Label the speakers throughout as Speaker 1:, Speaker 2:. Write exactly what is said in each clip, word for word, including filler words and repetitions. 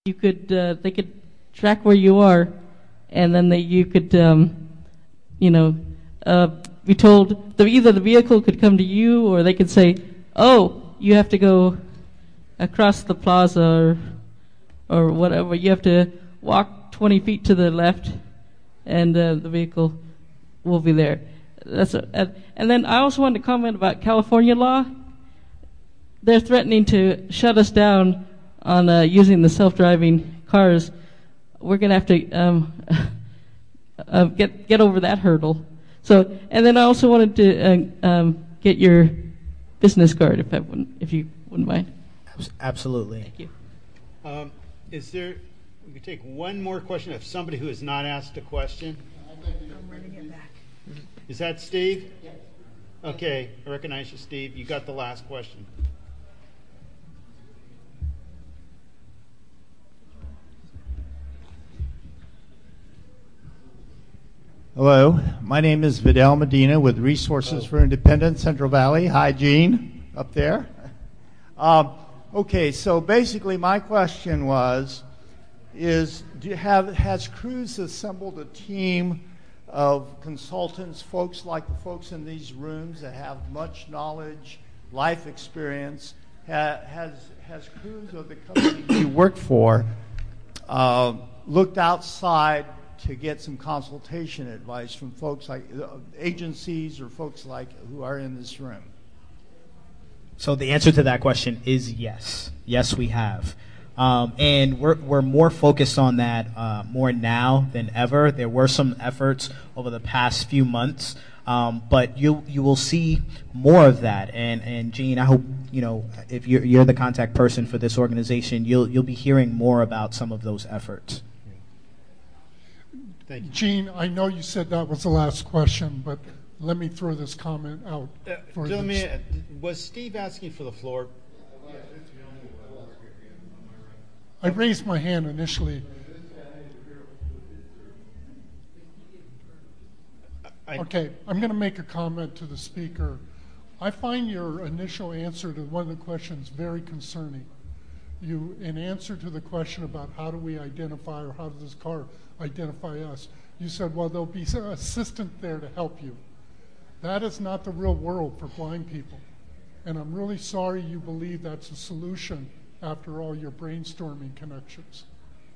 Speaker 1: you could uh, they could track where you are, and then they, you could um, you know uh, be told that either the vehicle could come to you, or they could say, oh, you have to go across the plaza, or or whatever. You have to walk twenty feet to the left, and uh, the vehicle will be there. That's a, and, and then I also wanted to comment about California law. They're threatening to shut us down on uh, using the self-driving cars. We're going to have to um, uh, get get over that hurdle. So, and then I also wanted to uh, um, get your business card, if I wouldn't, if you wouldn't mind.
Speaker 2: Absolutely.
Speaker 1: Thank you.
Speaker 3: Um, is there? We can take one more question of somebody who has not asked a question.
Speaker 4: I'm running it back.
Speaker 3: Is that Steve? Yes. Okay, I recognize you, Steve. You got the last question.
Speaker 5: Hello, my name is Vidal Medina with Resources oh. for Independence, Central Valley. Hi, Gene, up there. Um, okay, so basically my question was, is do you have, has Cruise assembled a team of consultants, folks like the folks in these rooms that have much knowledge, life experience? Ha, has, has Cruise or the company you work for uh, looked outside to get some consultation advice from folks like uh, agencies or folks like who are in this room?
Speaker 2: So the answer to that question is yes. Yes, we have. Um, and we're, we're more focused on that uh, more now than ever. There were some efforts over the past few months, um, but you you will see more of that. And, and Gene, I hope, you know, if you're, you're the contact person for this organization, you'll you'll be hearing more about some of those efforts.
Speaker 3: Thank you.
Speaker 6: Gene, I know you said that was the last question, but let me throw this comment out.
Speaker 3: Uh,
Speaker 6: for
Speaker 3: let me,
Speaker 6: this.
Speaker 3: was Steve asking for the floor?
Speaker 6: I raised my hand initially.
Speaker 3: I,
Speaker 6: okay, I'm going to make a comment to the speaker. I find your initial answer to one of the questions very concerning. You, in answer to the question about how do we identify or how does this car identify us, you said, well, there'll be an assistant there to help you. That is not the real world for blind people. And I'm really sorry you believe that's a solution after all your brainstorming connections.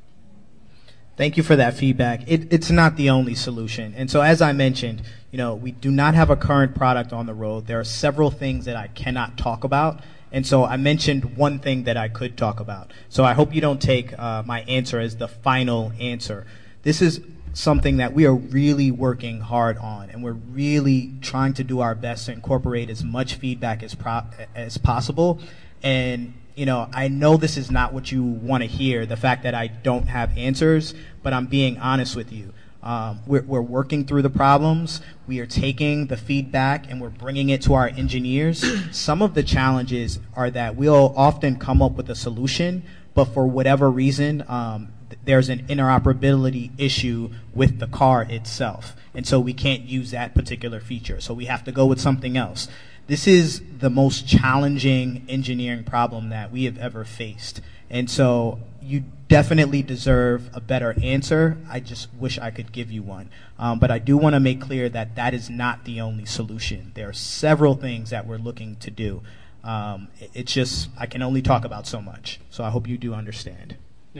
Speaker 2: Thank you for that feedback. It, it's not the only solution. And so as I mentioned, you know, we do not have a current product on the road. There are several things that I cannot talk about. And so I mentioned one thing that I could talk about. So I hope you don't take uh, my answer as the final answer. This is something that we are really working hard on, and we're really trying to do our best to incorporate as much feedback as pro- as possible. And you know, I know this is not what you want to hear, the fact that I don't have answers, but I'm being honest with you. Um, we're, we're working through the problems. We are taking the feedback and we're bringing it to our engineers. Some of the challenges are that we'll often come up with a solution, but for whatever reason, um, th- there's an interoperability issue with the car itself. And so we can't use that particular feature. So we have to go with something else. This is the most challenging engineering problem that we have ever faced. And so you definitely deserve a better answer. I just wish I could give you one. Um, but I do want to make clear that that is not the only solution. There are several things that we're looking to do. Um, it, it's just, I can only talk about so much. So I hope you do understand.
Speaker 3: Yeah.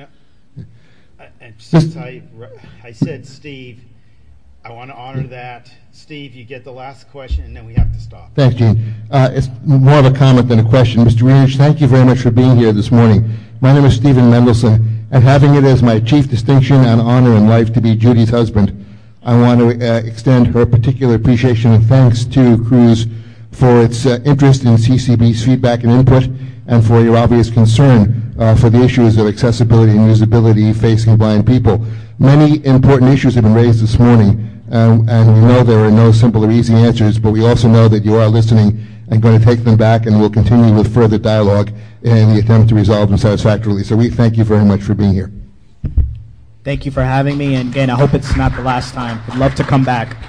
Speaker 3: I, and since I, I said Steve, I want to honor that. Steve, you get the last question, and then we have to stop.
Speaker 7: Thanks, Gene. Uh, it's more of a comment than a question. Mister Reenich, thank you very much for being here this morning. My name is Stephen Mendelson, and having it as my chief distinction and honor in life to be Judy's husband, I want to uh, extend her particular appreciation and thanks to Cruise for its uh, interest in C C B's feedback and input, and for your obvious concern uh, for the issues of accessibility and usability facing blind people. Many important issues have been raised this morning. Um, and we know there are no simple or easy answers, but we also know that you are listening and going to take them back, and we'll continue with further dialogue in the attempt to resolve them satisfactorily. So we thank you very much for being here.
Speaker 2: Thank you for having me, and again, I hope it's not the last time. I'd love to come back.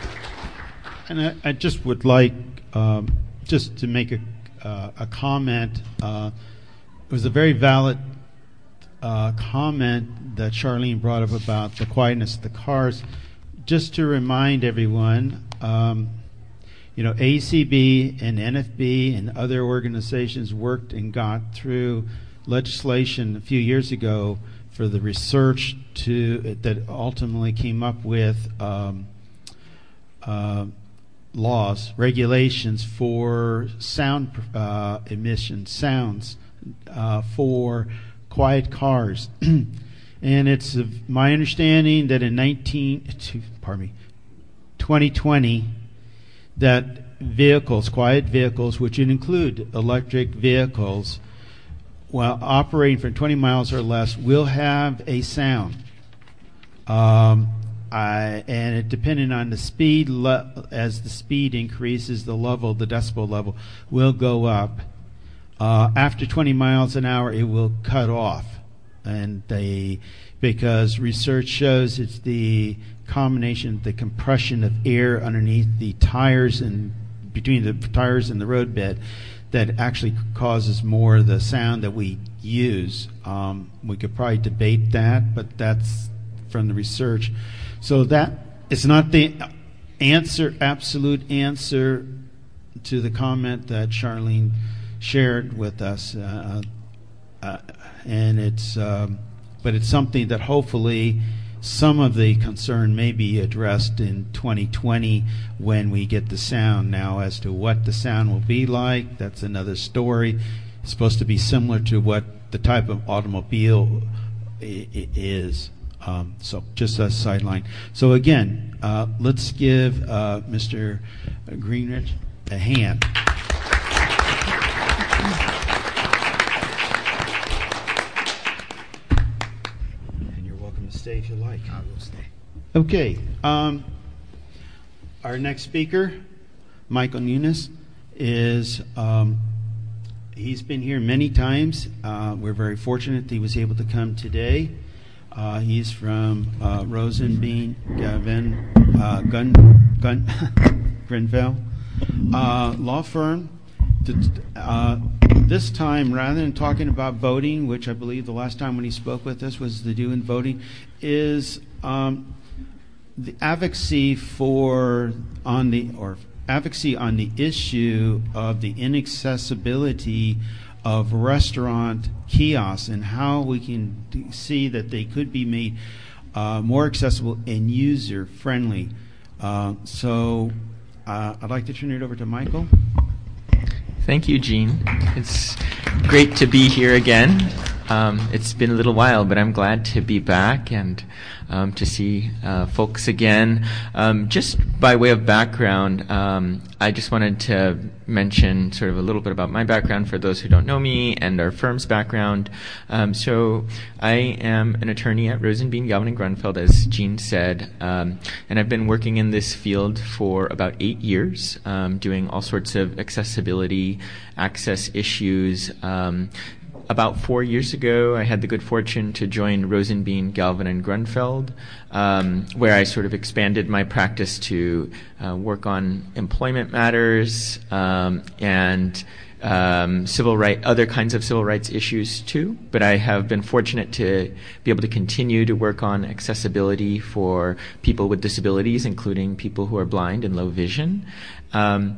Speaker 3: And I, I just would like um, just to make a, uh, a comment. Uh, it was a very valid uh, comment that Charlene brought up about the quietness of the cars. Just to remind everyone, um, you know, A C B and N F B and other organizations worked and got through legislation a few years ago for the research to that ultimately came up with um, uh, laws, regulations for sound uh, emission, sounds uh, for quiet cars. And it's uh, my understanding that in nineteen, pardon me, twenty twenty, that vehicles, quiet vehicles, which would include electric vehicles, while operating for twenty miles or less, will have a sound. Um, I, and it depending on the speed, le- as the speed increases, the level, the decibel level, will go up. Uh, after twenty miles an hour, it will cut off. And they, because research shows it's the combination, the compression of air underneath the tires and between the tires and the roadbed that actually causes more of the sound that we use. Um, we could probably debate that, but that's from the research. So that it's not the answer, absolute answer to the comment that Charlene shared with us, uh, uh, and it's, um, but it's something that hopefully some of the concern may be addressed in twenty twenty when we get the sound. Now, as to what the sound will be like, that's another story. It's supposed to be similar to what the type of automobile I- I- is. Um, so just a sideline. So again, uh, let's give uh, Mister Greenridge a hand. And you're welcome to stay if you like.
Speaker 2: I will stay.
Speaker 3: Okay. Um, our next speaker, Michael Nunes, is um, he's been here many times. Uh, we're very fortunate that he was able to come today. Uh, he's from uh, Rosenbein, Gavin, uh, Gun, Gun, Grenfell uh, law firm. Uh, this time, rather than talking about voting, which I believe the last time when he spoke with us was the do in voting, is um, the advocacy for on the or advocacy on the issue of the inaccessibility of restaurant kiosks and how we can d- see that they could be made uh, more accessible and user-friendly. Uh, so uh, I'd like to turn it over to Michael.
Speaker 8: Thank you, Gene. It's great to be here again. Um, it's been a little while, but I'm glad to be back and um, to see uh, folks again. Um, just by way of background, um, I just wanted to mention sort of a little bit about my background for those who don't know me and our firm's background. Um, so I am an attorney at Rosenbein, Galvin and Grunfeld, as Gene said, um, and I've been working in this field for about eight years, um, doing all sorts of accessibility, access issues. Um, About four years ago, I had the good fortune to join Rosenbein, Galvin and Grunfeld, um, where I sort of expanded my practice to uh, work on employment matters um, and um, civil right, other kinds of civil rights issues too. But I have been fortunate to be able to continue to work on accessibility for people with disabilities, including people who are blind and low vision. Um,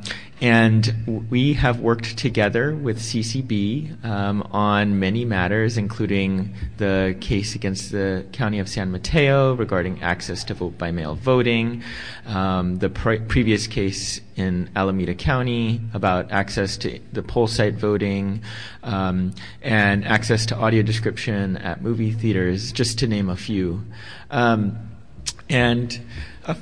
Speaker 8: and we have worked together with C C B um, on many matters, including the case against the County of San Mateo regarding access to vote-by-mail voting, um, the pre- previous case in Alameda County about access to the poll site voting, um, and access to audio description at movie theaters, just to name a few. Um, and uh,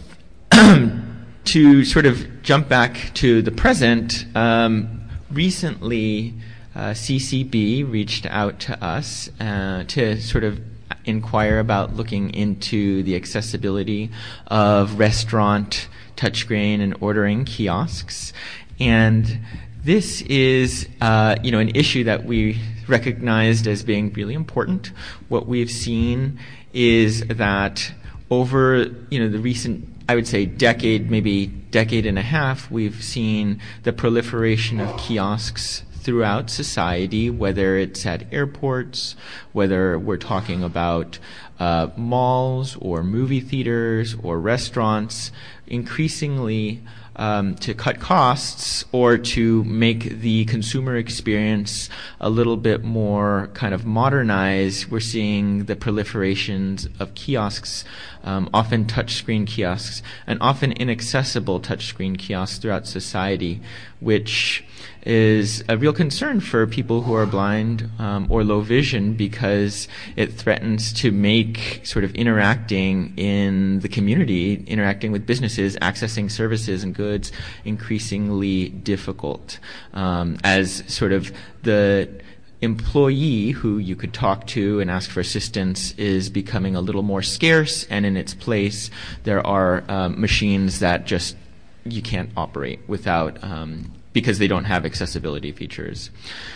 Speaker 8: to sort of jump back to the present, um, recently uh, C C B reached out to us uh, to sort of inquire about looking into the accessibility of restaurant touchscreen and ordering kiosks. And this is, uh, you know, an issue that we recognized as being really important. What we've seen is that over, you know, the recent, I would say, decade, maybe decade and a half, we've seen the proliferation of kiosks throughout society, whether it's at airports, whether we're talking about uh, malls or movie theaters or restaurants, increasingly Um, to cut costs or to make the consumer experience a little bit more kind of modernized. We're seeing the proliferations of kiosks, um, often touchscreen kiosks, and often inaccessible touchscreen kiosks throughout society, which is a real concern for people who are blind um, or low vision, because it threatens to make sort of interacting in the community, interacting with businesses, accessing services and goods increasingly difficult, um, as sort of the employee who you could talk to and ask for assistance is becoming a little more scarce, and in its place there are um, machines that just you can't operate without um, because they don't have accessibility features.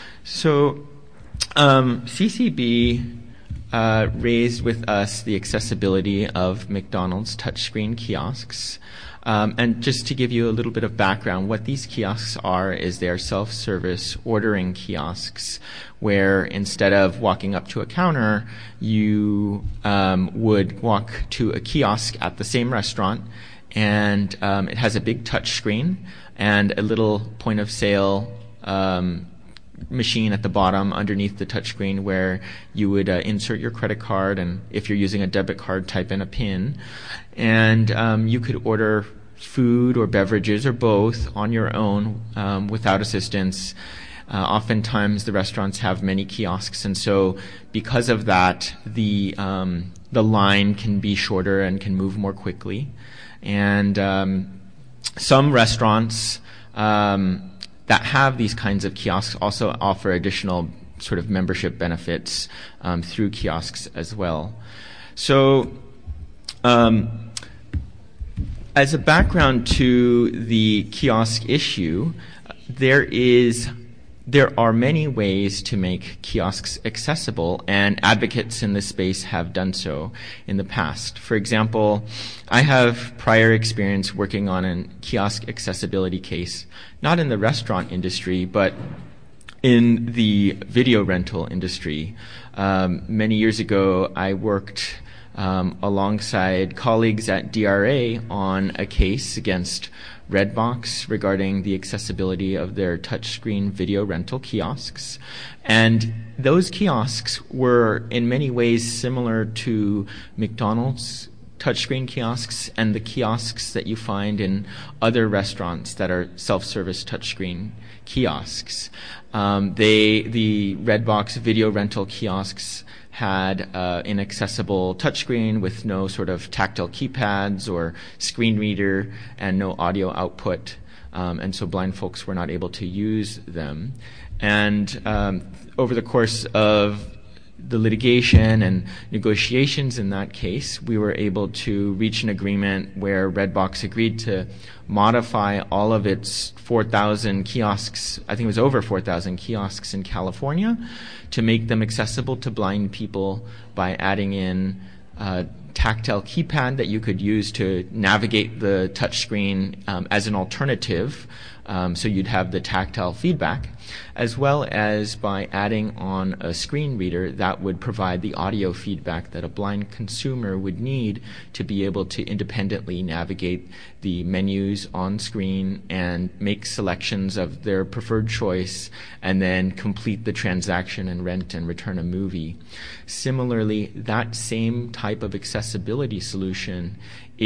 Speaker 8: So um, C C B uh, raised with us the accessibility of McDonald's touchscreen kiosks. Um, and just to give you a little bit of background, what these kiosks are is they are self-service ordering kiosks where instead of walking up to a counter, you um, would walk to a kiosk at the same restaurant, and um, it has a big touch screen and a little point of sale um, machine at the bottom underneath the touchscreen where you would uh, insert your credit card, and if you're using a debit card, type in a PIN, and um, you could order food or beverages or both on your own um, without assistance. Uh, oftentimes the restaurants have many kiosks, and so because of that, the um, the line can be shorter and can move more quickly. And um, some restaurants um, that have these kinds of kiosks also offer additional sort of membership benefits um, through kiosks as well. So um, as a background to the kiosk issue, there is there are many ways to make kiosks accessible, and advocates in this space have done so in the past. For example, I have prior experience working on a kiosk accessibility case, not in the restaurant industry, but in the video rental industry. Um, many years ago, I worked um, alongside colleagues at D R A on a case against Redbox regarding the accessibility of their touchscreen video rental kiosks. And those kiosks were in many ways similar to McDonald's touchscreen kiosks and the kiosks that you find in other restaurants that are self-service touchscreen kiosks. Um, they, the Redbox video rental kiosks had uh, an accessible touchscreen with no sort of tactile keypads or screen reader and no audio output, um, and so blind folks were not able to use them. And um, over the course of the litigation and negotiations in that case, we were able to reach an agreement where Redbox agreed to modify all of its four thousand kiosks, I think it was over four thousand kiosks in California, to make them accessible to blind people by adding in a tactile keypad that you could use to navigate the touchscreen um, as an alternative, um, so you'd have the tactile feedback, as well as by adding on a screen reader that would provide the audio feedback that a blind consumer would need to be able to independently navigate the menus on screen and make selections of their preferred choice and then complete the transaction and rent and return a movie. Similarly, that same type of accessibility solution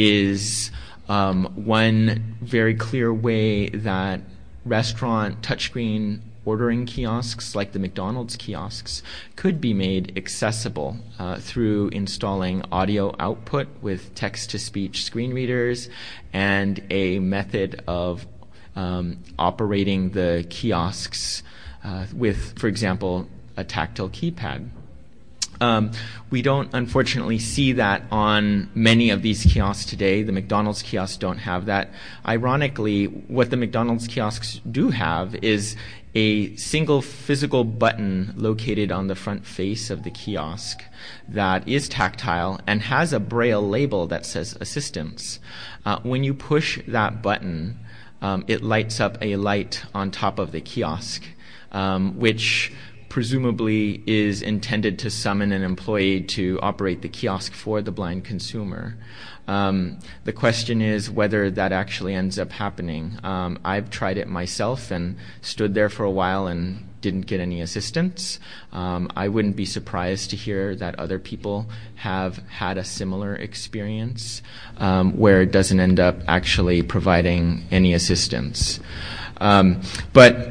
Speaker 8: is um, one very clear way that restaurant touchscreen ordering kiosks like the McDonald's kiosks could be made accessible uh, through installing audio output with text-to-speech screen readers and a method of um, operating the kiosks uh, with, for example, a tactile keypad. Um, we don't, unfortunately, see that on many of these kiosks today. The McDonald's kiosks don't have that. Ironically, what the McDonald's kiosks do have is a single physical button located on the front face of the kiosk that is tactile and has a braille label that says assistance. Uh, when you push that button, um, it lights up a light on top of the kiosk. um, which presumably is intended to summon an employee to operate the kiosk for the blind consumer. Um, the question is whether that actually ends up happening. Um, I've tried it myself and stood there for a while and didn't get any assistance. Um, I wouldn't be surprised to hear that other people have had a similar experience um, where it doesn't end up actually providing any assistance. Um, but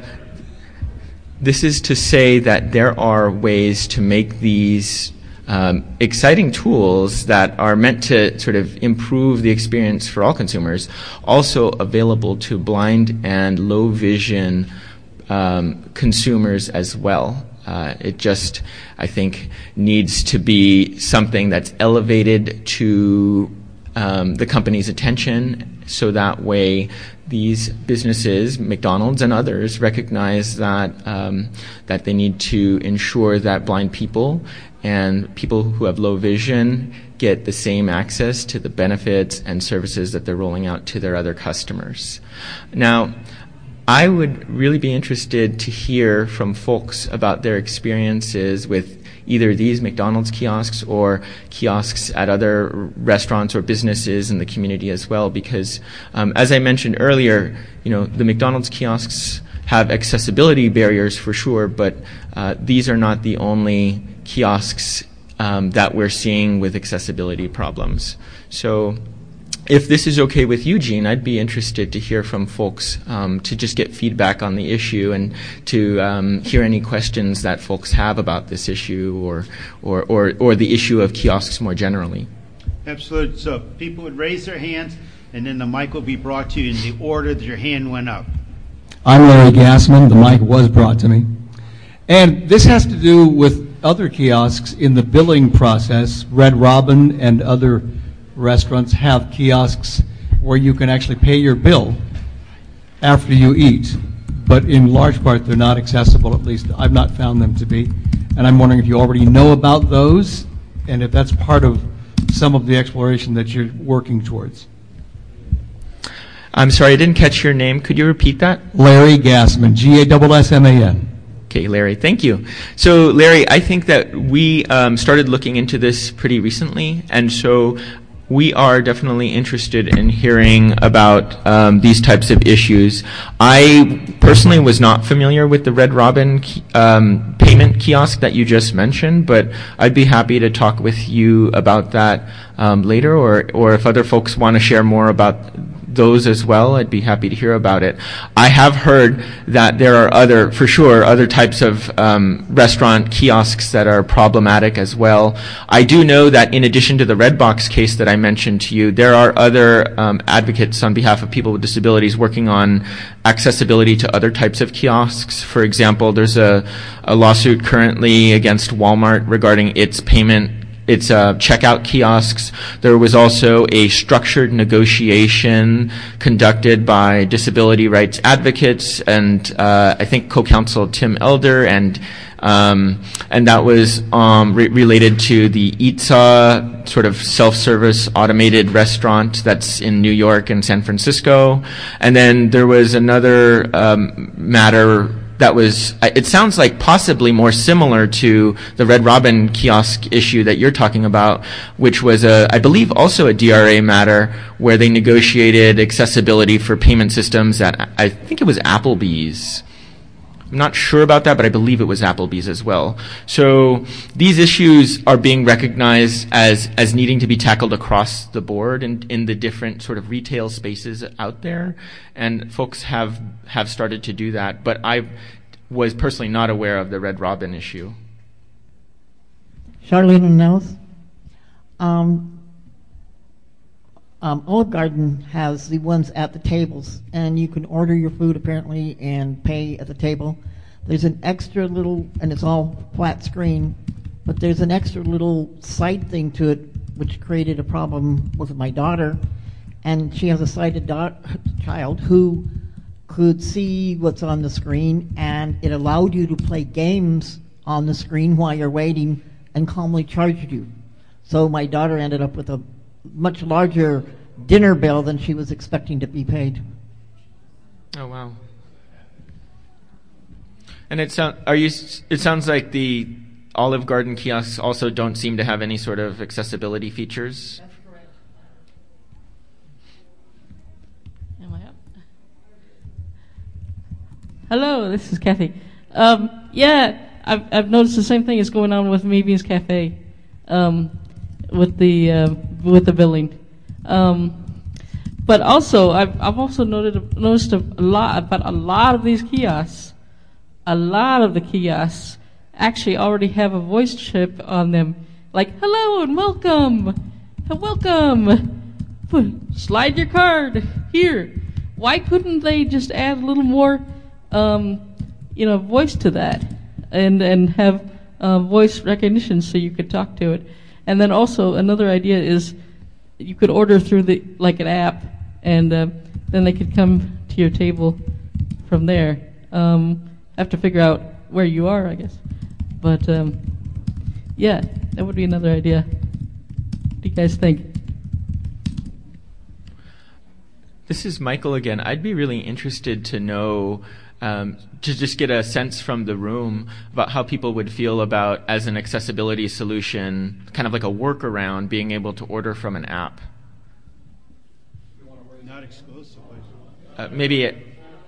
Speaker 8: this is to say that there are ways to make these um, exciting tools that are meant to sort of improve the experience for all consumers also available to blind and low vision um, consumers as well. Uh, it just, I think, needs to be something that's elevated to um, the company's attention, so that way these businesses, McDonald's and others, recognize that um, that they need to ensure that blind people and people who have low vision get the same access to the benefits and services that they're rolling out to their other customers. Now, I would really be interested to hear from folks about their experiences with either these McDonald's kiosks or kiosks at other restaurants or businesses in the community as well, because um, as I mentioned earlier, you know, the McDonald's kiosks have accessibility barriers for sure, but uh, these are not the only kiosks um, that we're seeing with accessibility problems. So if this is okay with you, Gene, I'd be interested to hear from folks um, to just get feedback on the issue and to um, hear any questions that folks have about this issue or, or, or, or the issue of kiosks more generally.
Speaker 3: Absolutely. So people would raise their hands, and then the mic will be brought to you in the order that your hand went up.
Speaker 9: I'm Larry Gassman. The mic was brought to me. And this has to do with other kiosks in the billing process. Red Robin and other restaurants have kiosks where you can actually pay your bill after you eat, but in large part they're not accessible. At least I've not found them to be, and I'm wondering if you already know about those and if that's part of some of the exploration that you're working towards.
Speaker 8: I'm sorry, I didn't catch your name. Could you repeat that?
Speaker 9: Larry Gassman, G A S S M A N.
Speaker 8: Okay, Larry, thank you. So, Larry, I think that we um, started looking into this pretty recently, and so we are definitely interested in hearing about um, these types of issues. I personally was not familiar with the Red Robin um, payment kiosk that you just mentioned, but I'd be happy to talk with you about that um, later, or, or if other folks want to share more about those as well, I'd be happy to hear about it. I have heard that there are other, for sure, other types of um, restaurant kiosks that are problematic as well. I do know that in addition to the Redbox case that I mentioned to you, there are other um, advocates on behalf of people with disabilities working on accessibility to other types of kiosks. For example, there's a, a lawsuit currently against Walmart regarding its payment It's uh, checkout kiosks. There was also a structured negotiation conducted by disability rights advocates and uh, I think co-counsel Tim Elder, and um, and that was um, re- related to the Eatsa sort of self-service automated restaurant that's in New York and San Francisco. And then there was another um, matter that was, it sounds like possibly more similar to the Red Robin kiosk issue that you're talking about, which was, a, I believe, also a D R A matter where they negotiated accessibility for payment systems at, I think it was Applebee's. I'm not sure about that, but I believe it was Applebee's as well. So these issues are being recognized as, as needing to be tackled across the board in, in the different sort of retail spaces out there. And folks have, have started to do that. But I was personally not aware of the Red Robin issue.
Speaker 4: Charlene Nels. Um, um, Olive Garden has the ones at the tables, and you can order your food apparently and pay at the table. There's an extra little, and it's all flat screen, but there's an extra little side thing to it which created a problem with my daughter, and she has a sighted do- child who could see what's on the screen, and it allowed you to play games on the screen while you're waiting and calmly charged you. So my daughter ended up with a much larger dinner bill than she was expecting to be paid.
Speaker 8: Oh, wow. And it sound, are you? It sounds like the Olive Garden kiosks also don't seem to have any sort of accessibility features.
Speaker 1: That's correct. Am I up? Hello, this is Kathy. Um, yeah, I've I've noticed the same thing is going on with Mavian's Cafe, um, with the uh, with the billing. Um, but also, I've I've also noted noticed a lot about a lot of these kiosks. A lot of the kiosks actually already have a voice chip on them, like "Hello and welcome, welcome. Slide your card here." Why couldn't they just add a little more, um, you know, voice to that, and and have uh, voice recognition so you could talk to it? And then also another idea is you could order through the like an app, and uh, then they could come to your table from there. Um, have to figure out where you are, I guess. But um, yeah, that would be another idea. What do you guys think?
Speaker 8: This is Michael again. I'd be really interested to know, um, to just get a sense from the room about how people would feel about, as an accessibility solution, kind of like a workaround, being able to order from an app.
Speaker 3: Not exclusively.
Speaker 8: Uh, maybe it,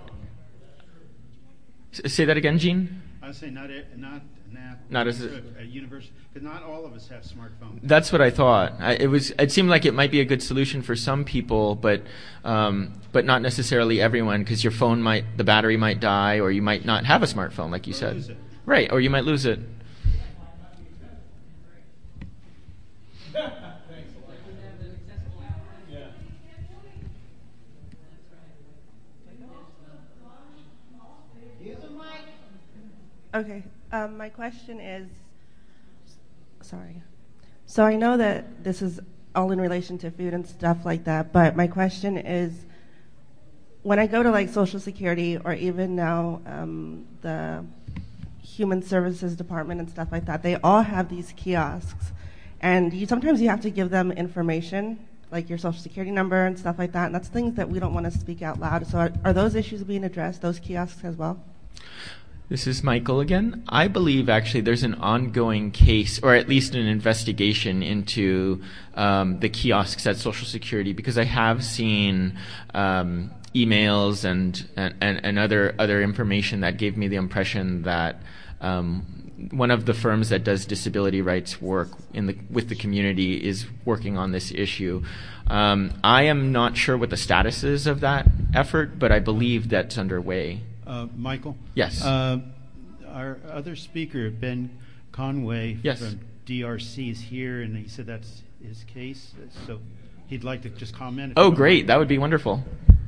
Speaker 8: s- say that again, Gene?
Speaker 3: I would say not a, not an app.
Speaker 8: Not as a,
Speaker 3: a university, because not all of us have smartphones.
Speaker 8: That's what I thought. I, it was. It seemed like it might be a good solution for some people, but um, but not necessarily everyone, because your phone might, the battery might die, or you might not have a smartphone, like you
Speaker 3: Or
Speaker 8: said.
Speaker 3: lose it.
Speaker 8: Right, or you might lose it.
Speaker 10: Okay, um, my question is, sorry. So I know that this is all in relation to food and stuff like that, but my question is, when I go to like Social Security or even now um, the Human Services Department and stuff like that, they all have these kiosks, and you sometimes you have to give them information, like your Social Security number and stuff like that, and that's things that we don't want to speak out loud. So are, are those issues being addressed, those kiosks as well?
Speaker 8: This is Michael again. I believe actually there's an ongoing case, or at least an investigation into um, the kiosks at Social Security, because I have seen um, emails and, and, and other other information that gave me the impression that um, one of the firms that does disability rights work in the with the community is working on this issue. Um, I am not sure what the status is of that effort, but I believe that's underway.
Speaker 3: Uh, Michael?
Speaker 8: Yes.
Speaker 3: Uh, our other speaker, Ben Conway
Speaker 8: Yes.
Speaker 3: from D R C, is here, and he said that's his case. So he'd like to just comment.
Speaker 8: Oh, great. That would be wonderful.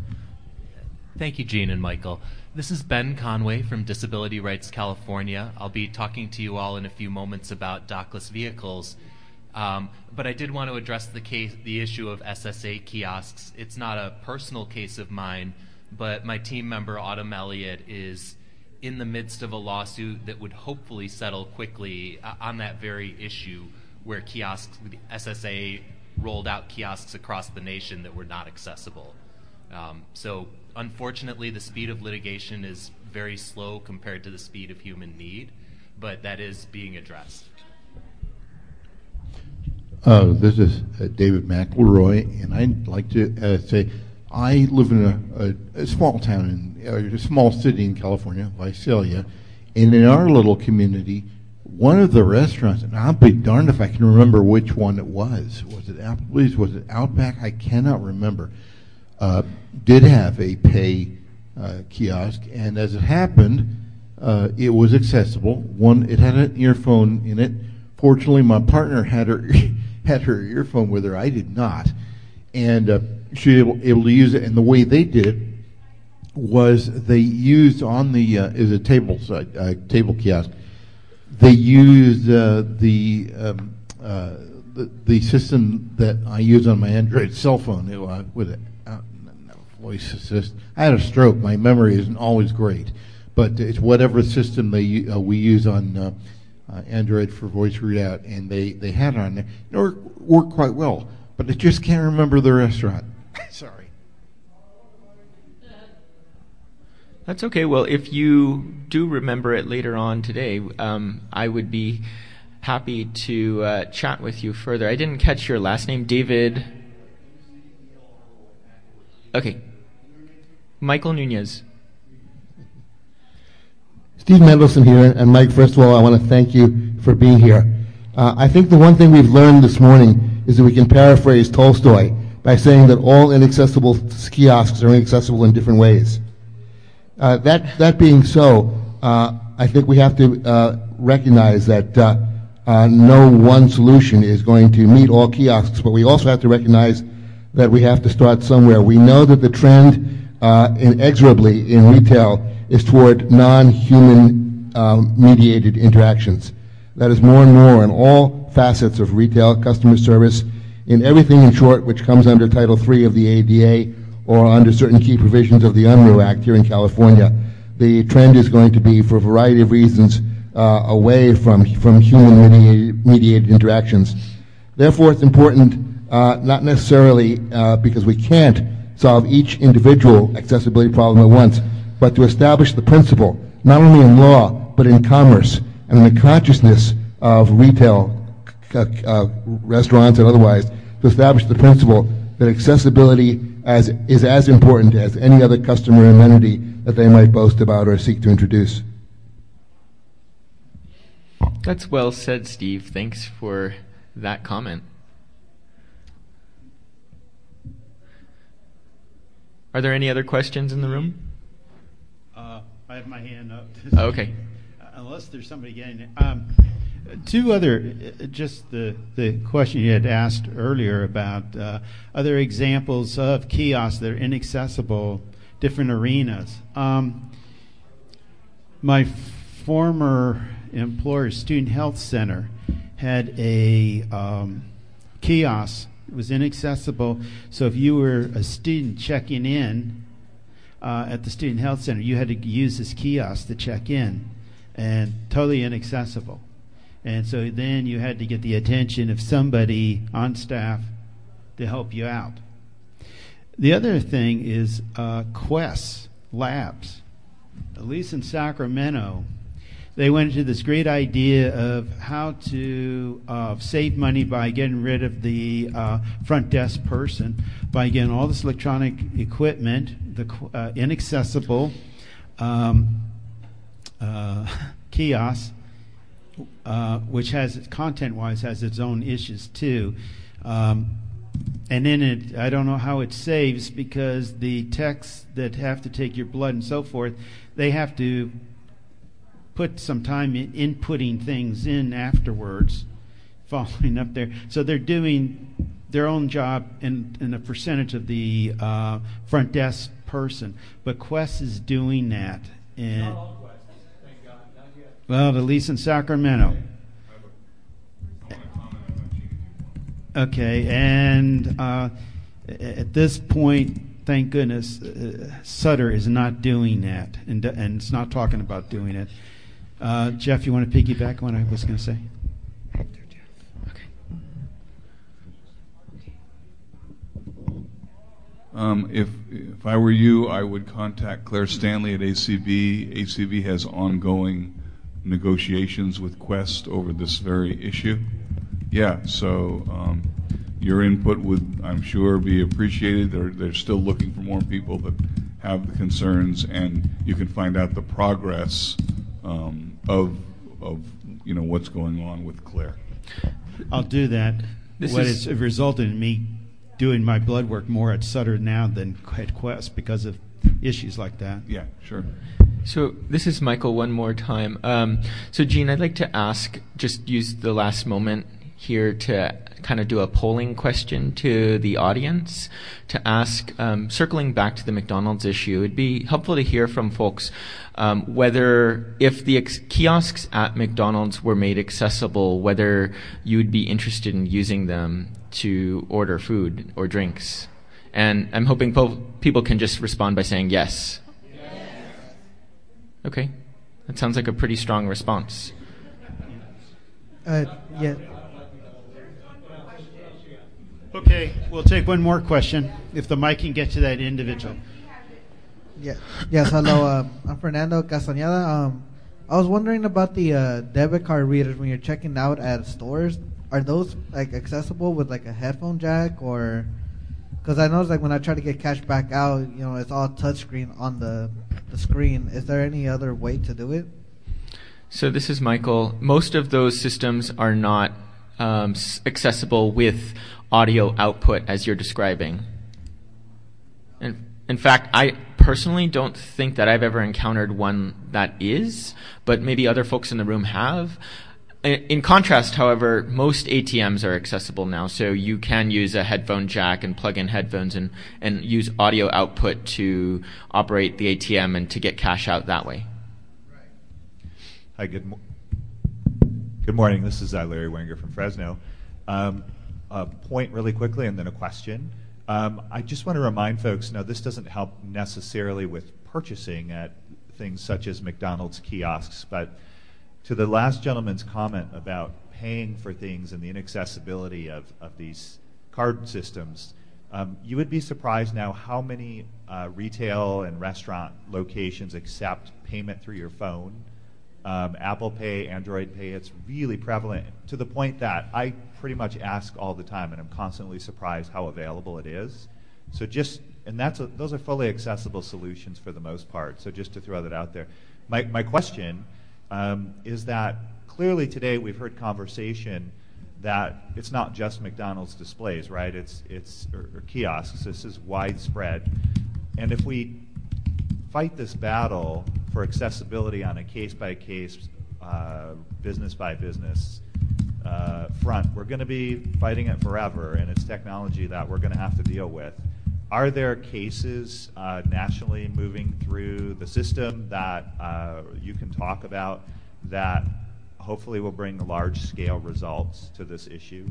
Speaker 11: Thank you, Gene and Michael. This is Ben Conway from Disability Rights California. I'll be talking to you all in a few moments about dockless vehicles. Um, but I did want to address the case, the issue of S S A kiosks. It's not a personal case of mine, but my team member, Autumn Elliott, is in the midst of a lawsuit that would hopefully settle quickly uh, on that very issue, where kiosks, S S A rolled out kiosks across the nation that were not accessible. Um, so unfortunately, the speed of litigation is very slow compared to the speed of human need, but that is being addressed.
Speaker 7: Uh, this is uh, David McElroy, and I'd like to uh, say I live in a, a, a small town, in uh, a small city in California, Visalia, and in our little community, one of the restaurants, and I'll be darned if I can remember which one it was. Was it Applebee's? Was it Outback? I cannot remember. Uh, did have a pay uh, kiosk, and as it happened, uh, it was accessible. One, it had an earphone in it. Fortunately, my partner had her had her earphone with her. I did not, and uh, she was able, able to use it. And the way they did it was they used on the uh, is a table side, uh, table kiosk. They used uh, the, um, uh, the the system that I use on my Android cell phone it, uh, with it. Uh, voice assist. I had a stroke. My memory isn't always great, but it's whatever system they uh, we use on uh, uh, Android for voice readout, and they, they had it on there. It worked, worked quite well, but I just can't remember the restaurant. Sorry.
Speaker 8: That's okay. Well, if you do remember it later on today, um, I would be happy to uh, chat with you further. I didn't catch your last name, David. Okay. Michael Nunez.
Speaker 7: Steve Mendelson here, and Mike, first of all, I want to thank you for being here. Uh, I think the one thing we've learned this morning is that we can paraphrase Tolstoy by saying that all inaccessible kiosks are inaccessible in different ways. Uh, that that being so, uh, I think we have to uh, recognize that uh, uh, no one solution is going to meet all kiosks, but we also have to recognize that we have to start somewhere. We know that the trend uh, inexorably in retail is toward non-human um, mediated interactions. That is more and more in all facets of retail, customer service, in everything in short which comes under Title three of the A D A or under certain key provisions of the Unruh Act here in California. The trend is going to be, for a variety of reasons, uh, away from, from human mediated, mediated interactions. Therefore, it's important, uh, not necessarily uh, because we can't solve each individual accessibility problem at once, but to establish the principle, not only in law, but in commerce and in the consciousness of retail, uh, uh, restaurants and otherwise, to establish the principle that accessibility as, is as important as any other customer amenity that they might boast about or seek to introduce.
Speaker 8: That's well said, Steve. Thanks for that comment. Are there any other questions in the room?
Speaker 3: Uh, I have my hand up.
Speaker 8: Oh, okay.
Speaker 3: Unless there's somebody getting it. Um, two other, uh, just the, the question you had asked earlier about uh, other examples of kiosks that are inaccessible, different arenas. Um, my former employer, Student Health Center, had a um, kiosk. It was inaccessible. So if you were a student checking in uh, at the Student Health Center, you had to use this kiosk to check in, and totally inaccessible. And so then you had to get the attention of somebody on staff to help you out. The other thing is uh, Quest Labs. At least in Sacramento, they went into this great idea of how to uh, save money by getting rid of the uh, front desk person, by getting all this electronic equipment, the uh, inaccessible um, uh, kiosk, uh, which has content-wise has its own issues too. Um, and then it, I don't know how it saves, because the techs that have to take your blood and so forth, they have to put some time in inputting things in afterwards, following up there. So they're doing their own job in, in a percentage of the uh, front desk person. But Quest is doing that. And not all Quest, thank God. Not yet. Well, at least in Sacramento. Okay, and uh, at this point, thank goodness, uh, Sutter is not doing that, and, and it's not talking about doing it. Uh, Jeff, you want to piggyback on what I was going to say?
Speaker 8: Okay.
Speaker 12: Um, if if I were you, I would contact Claire Stanley at A C B. A C B has ongoing negotiations with Quest over this very issue. Yeah, so um, your input would, I'm sure, be appreciated. They're they're still looking for more people that have the concerns, and you can find out the progress um, of of you know what's going on with Claire.
Speaker 3: I'll do that.
Speaker 8: This
Speaker 3: what
Speaker 8: is-
Speaker 3: it's resulted in me doing my blood work more at Sutter now than at Quest because of issues like that.
Speaker 12: Yeah, sure.
Speaker 8: So this is Michael one more time. Um, so Gene, I'd like to ask, just use the last moment here to kind of do a polling question to the audience to ask, um, circling back to the McDonald's issue, it'd be helpful to hear from folks um, whether, if the ex- kiosks at McDonald's were made accessible, whether you would be interested in using them to order food or drinks. And I'm hoping po- people can just respond by saying yes. Yes. Okay. That sounds like a pretty strong response.
Speaker 13: Uh, yeah.
Speaker 3: Okay, we'll take one more question, if the mic can get to that individual.
Speaker 13: Yeah. Yes. Hello. Um, I'm Fernando Castañeda. Um, I was wondering about the uh, debit card readers when you're checking out at stores. Are those like accessible with like a headphone jack, or because I noticed like when I try to get cash back out, you know, it's all touchscreen on the the screen. Is there any other way to do it?
Speaker 8: So this is Michael. Most of those systems are not um, accessible with audio output as you're describing. In, in fact, I personally don't think that I've ever encountered one that is, but maybe other folks in the room have. In contrast, however, most A T Ms are accessible now, so you can use a headphone jack and plug in headphones and, and use audio output to operate the A T M and to get cash out that way.
Speaker 14: Hi, good, mo- good morning. This is uh, Larry Wenger from Fresno. Um, a point really quickly and then a question. Um, I just want to remind folks, now this doesn't help necessarily with purchasing at things such as McDonald's kiosks, but to the last gentleman's comment about paying for things and the inaccessibility of, of these card systems, um, you would be surprised now how many uh, retail and restaurant locations accept payment through your phone. Um, Apple Pay, Android Pay, it's really prevalent to the point that I pretty much ask all the time, and I'm constantly surprised how available it is. So just, and that's a, those are fully accessible solutions for the most part. So just to throw that out there. My, my question um, is that clearly today we've heard conversation that it's not just McDonald's displays, right? It's, it's or, or kiosks. This is widespread. And if we fight this battle for accessibility on a case-by-case, uh, business-by-business uh, front, we're going to be fighting it forever, and it's technology that we're going to have to deal with. Are there cases uh, nationally moving through the system that uh, you can talk about that hopefully will bring large-scale results to this issue?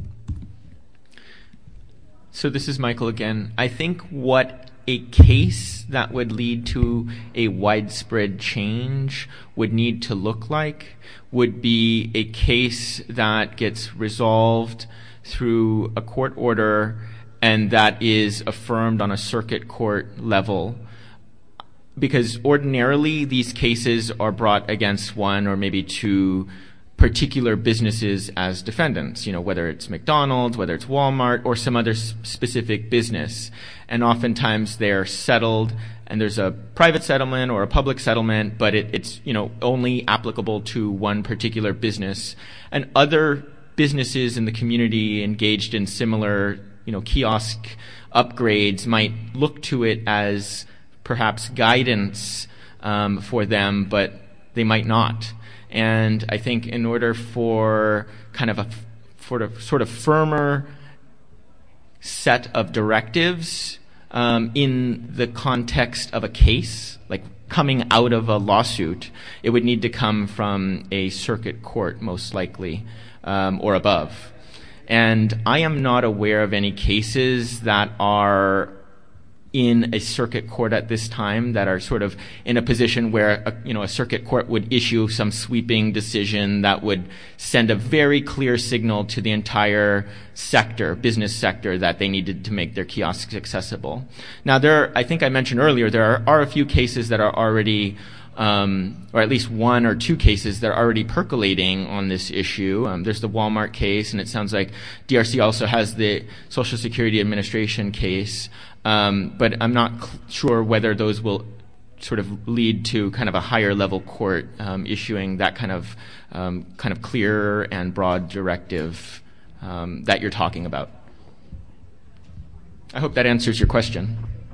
Speaker 8: So this is Michael again. I think what a case that would lead to a widespread change would need to look like would be a case that gets resolved through a court order and that is affirmed on a circuit court level. Because ordinarily these cases are brought against one or maybe two particular businesses as defendants, you know, whether it's McDonald's, whether it's Walmart, or some other s- specific business. And oftentimes they're settled, and there's a private settlement or a public settlement, but it, it's, you know, only applicable to one particular business. And other businesses in the community engaged in similar, you know, kiosk upgrades might look to it as perhaps guidance um, for them, but they might not. And I think in order for kind of a sort of, sort of firmer set of directives um, in the context of a case, like coming out of a lawsuit, it would need to come from a circuit court, most likely, um, or above. And I am not aware of any cases that are in a circuit court at this time that are sort of in a position where a, you know a circuit court would issue some sweeping decision that would send a very clear signal to the entire sector, business sector, that they needed to make their kiosks accessible. Now, there, I think I mentioned earlier, there are, are a few cases that are already Um, or at least one or two cases that are already percolating on this issue. Um, there's the Walmart case, and it sounds like D R C also has the Social Security Administration case. Um, but I'm not cl- sure whether those will sort of lead to kind of a higher level court um, issuing that kind of um, kind of clear and broad directive um, that you're talking about. I hope that answers your question.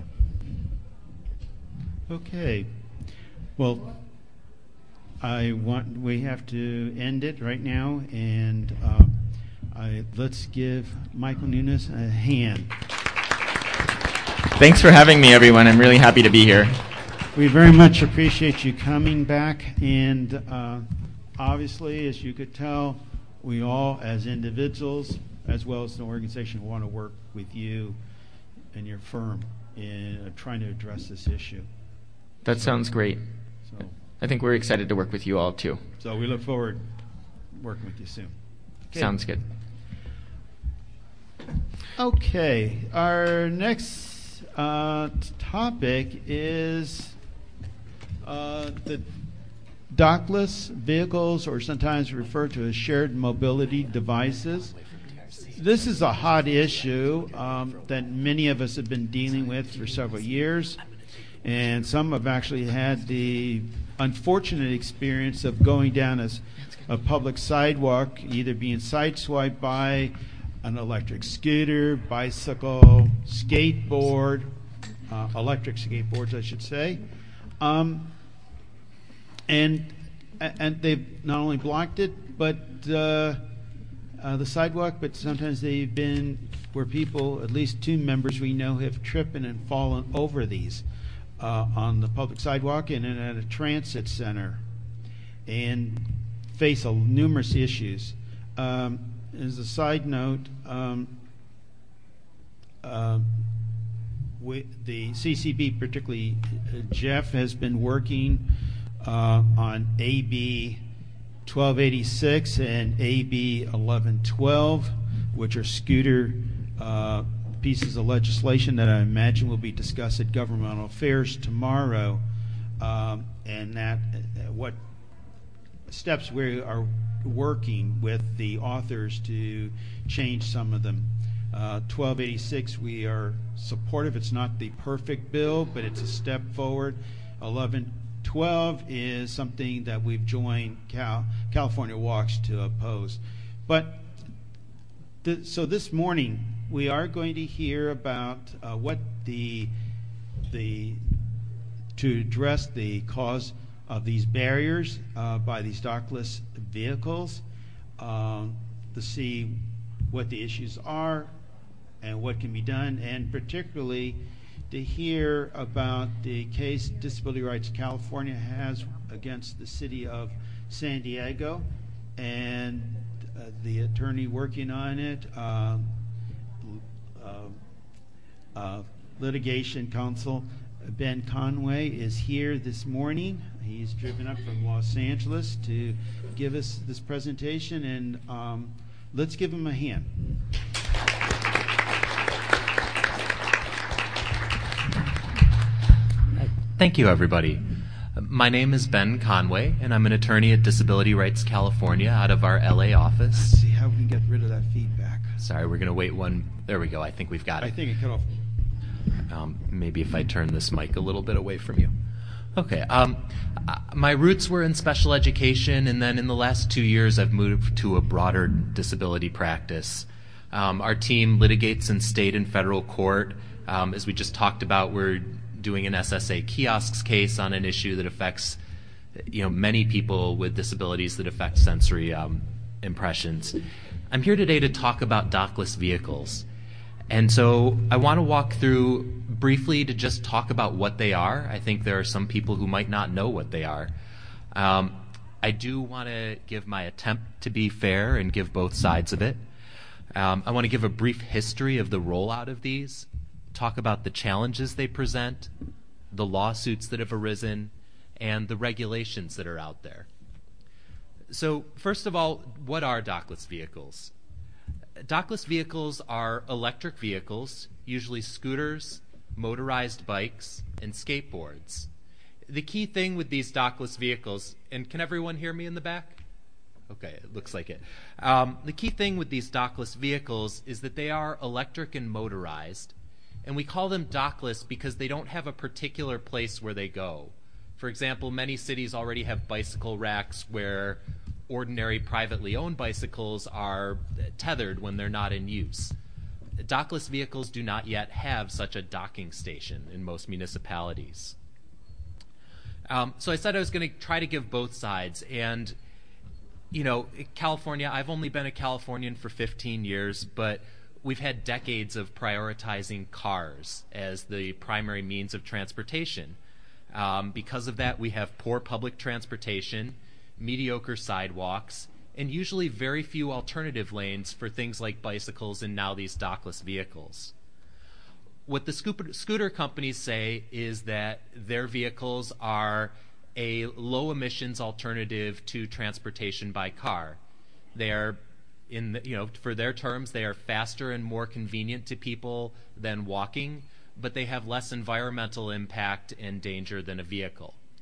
Speaker 3: Okay. Well, I want we have to end it right now, and uh, I, let's give Michael Nunes a hand.
Speaker 8: Thanks for having me, everyone. I'm really happy to be here.
Speaker 3: We very much appreciate you coming back, and uh, obviously, as you could tell, we all, as individuals, as well as an organization, want to work with you and your firm in uh, trying to address this issue.
Speaker 8: That sounds great.
Speaker 3: So,
Speaker 8: I think we're excited to work with you all, too.
Speaker 3: So we look forward to working with you soon. Okay.
Speaker 8: Sounds good.
Speaker 3: Okay. Our next uh, topic is Uh, the dockless vehicles, or sometimes referred to as shared mobility devices. This is a hot issue um, that many of us have been dealing with for several years, and some have actually had the unfortunate experience of going down a, a public sidewalk, either being sideswiped by an electric scooter, bicycle, skateboard, uh, electric skateboards, I should say. Um, and and they've not only blocked it, but uh, uh, the sidewalk, but sometimes they've been where people, at least two members we know, have tripped and fallen over these uh, on the public sidewalk and at a transit center, and face a, numerous issues. Um, as a side note, um, uh, we, the C C B, particularly uh, Jeff, has been working Uh, on A B twelve eighty-six and A B eleven twelve, which are scooter uh, pieces of legislation that I imagine will be discussed at Governmental Affairs tomorrow, um, and that uh, what steps we are working with the authors to change some of them. Uh, twelve eighty-six, we are supportive. It's not the perfect bill, but it's a step forward. eleven twelve is something that we've joined Cal- California Walks to oppose. But th- so this morning we are going to hear about uh, what the the to address the cause of these barriers uh, by these dockless vehicles, um, to see what the issues are and what can be done, and particularly to hear about the case Disability Rights California has against the city of San Diego, and uh, the attorney working on it, uh, uh, uh, litigation counsel Ben Conway, is here this morning. He's driven up from Los Angeles to give us this presentation, and um, let's give him a hand.
Speaker 11: Thank you, everybody. My name is Ben Conway, and I'm an attorney at Disability Rights California out of our L A office.
Speaker 3: Let's see how we can get rid of that feedback.
Speaker 11: Sorry, we're going to wait one. There we go. I think we've got it.
Speaker 3: I think it cut off.
Speaker 11: Um, maybe if I turn this mic a little bit away from you. Okay. Um, uh, my roots were in special education, and then in the last two years I've moved to a broader disability practice. Um, our team litigates in state and federal court. Um, as we just talked about, we're doing an S S A kiosks case on an issue that affects, you know, many people with disabilities that affect sensory um, impressions. I'm here today to talk about dockless vehicles. And so I want to walk through briefly to just talk about what they are. I think there are some people who might not know what they are. Um, I do want to give my attempt to be fair and give both sides of it. Um, I want to give a brief history of the rollout of these, talk about the challenges they present, the lawsuits that have arisen, and the regulations that are out there. So first of all, what are dockless vehicles? Dockless vehicles are electric vehicles, usually scooters, motorized bikes, and skateboards. The key thing with these dockless vehicles, and can everyone hear me in the back? Okay, it looks like it. Um, the key thing with these dockless vehicles is that they are electric and motorized, and we call them dockless because they don't have a particular place where they go. For example, many cities already have bicycle racks where ordinary privately owned bicycles are tethered when they're not in use. Dockless vehicles do not yet have such a docking station in most municipalities. Um, so I said I was going to try to give both sides, and you know, California, I've only been a Californian for fifteen years, but we've had decades of prioritizing cars as the primary means of transportation. Um, because of that, we have poor public transportation, mediocre sidewalks, and usually very few alternative lanes for things like bicycles and now these dockless vehicles. What the scooter, scooter companies say is that their vehicles are a low emissions alternative to transportation by car. They are, in the, you know, for their terms, they are faster and more convenient to people than walking, but they have less environmental impact and danger than a vehicle.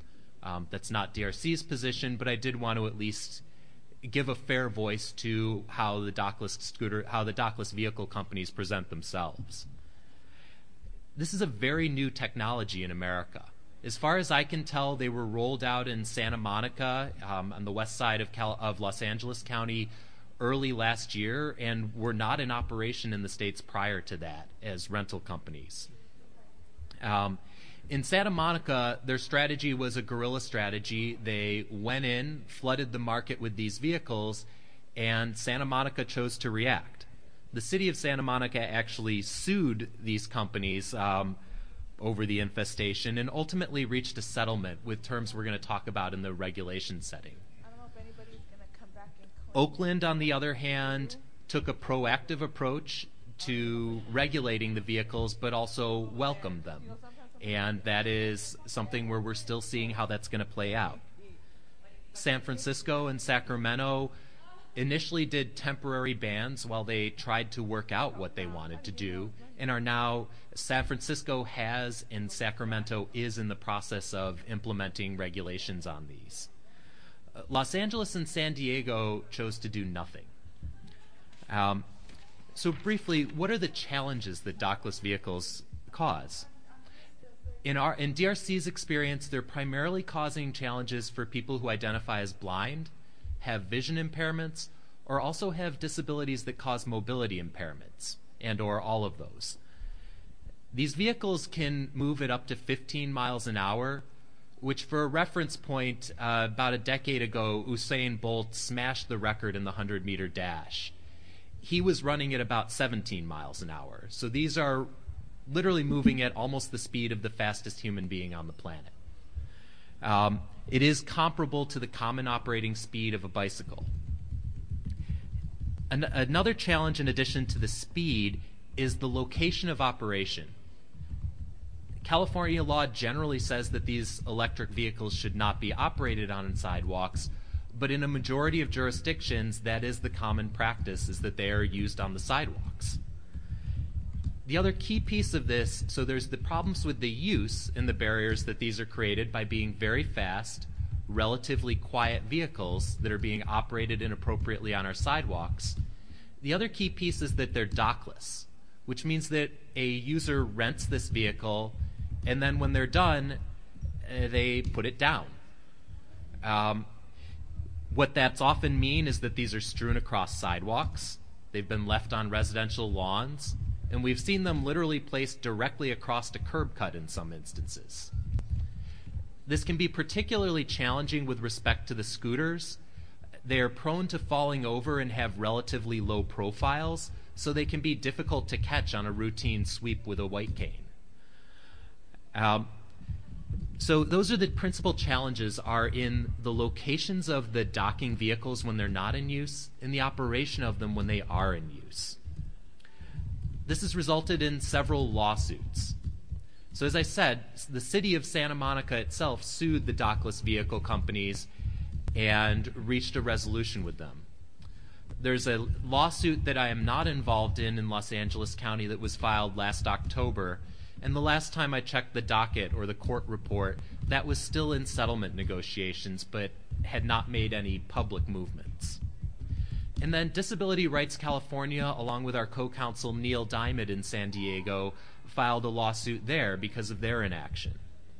Speaker 11: Um, that's not D R C's position, but I did want to at least give a fair voice to how the dockless scooter, how the dockless vehicle companies present themselves. This is a very new technology in America. As far as I can tell, they were rolled out in Santa Monica um, on the west side of, Cal- of Los Angeles County early last year, and were not in operation in the states prior to that as rental companies. Um, in Santa Monica, their strategy was a guerrilla strategy. They went in, flooded the market with these vehicles, and Santa Monica chose to react. The city of Santa Monica actually sued these companies um, over the infestation and ultimately reached a settlement with terms we're going to talk about in the regulation setting.
Speaker 15: I don't know if anybody's going to come back and claim.
Speaker 11: Oakland, on the other hand, took a proactive approach to regulating the vehicles, but also welcomed them. And that is something where we're still seeing how that's going to play out. San Francisco and Sacramento initially did temporary bans while they tried to work out what they wanted to do, and are now, San Francisco has and Sacramento is in the process of implementing regulations on these. Uh, Los Angeles and San Diego chose to do nothing. Um, so briefly, what are the challenges that dockless vehicles cause? In our in D R C's experience, they're primarily causing challenges for people who identify as blind, have vision impairments, or also have disabilities that cause mobility impairments, and or all of those. These vehicles can move at up to fifteen miles an hour, which for a reference point, uh, about a decade ago, Usain Bolt smashed the record in the hundred-meter dash. He was running at about seventeen miles an hour. So these are literally moving at almost the speed of the fastest human being on the planet. Um, it is comparable to the common operating speed of a bicycle. An- another challenge in addition to the speed is the location of operation. California law generally says that these electric vehicles should not be operated on sidewalks, but in a majority of jurisdictions, that is the common practice, is that they are used on the sidewalks. The other key piece of this, so there's the problems with the use and the barriers that these are created by being very fast, relatively quiet vehicles that are being operated inappropriately on our sidewalks. The other key piece is that they're dockless, which means that a user rents this vehicle, and then when they're done, uh, they put it down. Um, what that's often mean is that these are strewn across sidewalks. They've been left on residential lawns, and we've seen them literally placed directly across a curb cut in some instances. This can be particularly challenging with respect to the scooters. They are prone to falling over and have relatively low profiles, so they can be difficult to catch on a routine sweep with a white cane. Um, so those are the principal challenges, are in the locations of the docking vehicles when they're not in use and the operation of them when they are in use. This has resulted in several lawsuits. So as I said, the city of Santa Monica itself sued the dockless vehicle companies and reached a resolution with them. There's a lawsuit that I am not involved in in Los Angeles County that was filed last October, and the last time I checked the docket or the court report, that was still in settlement negotiations but had not made any public movements. And then Disability Rights California, along with our co-counsel Neil Diamond in San Diego, filed a lawsuit there because of their inaction.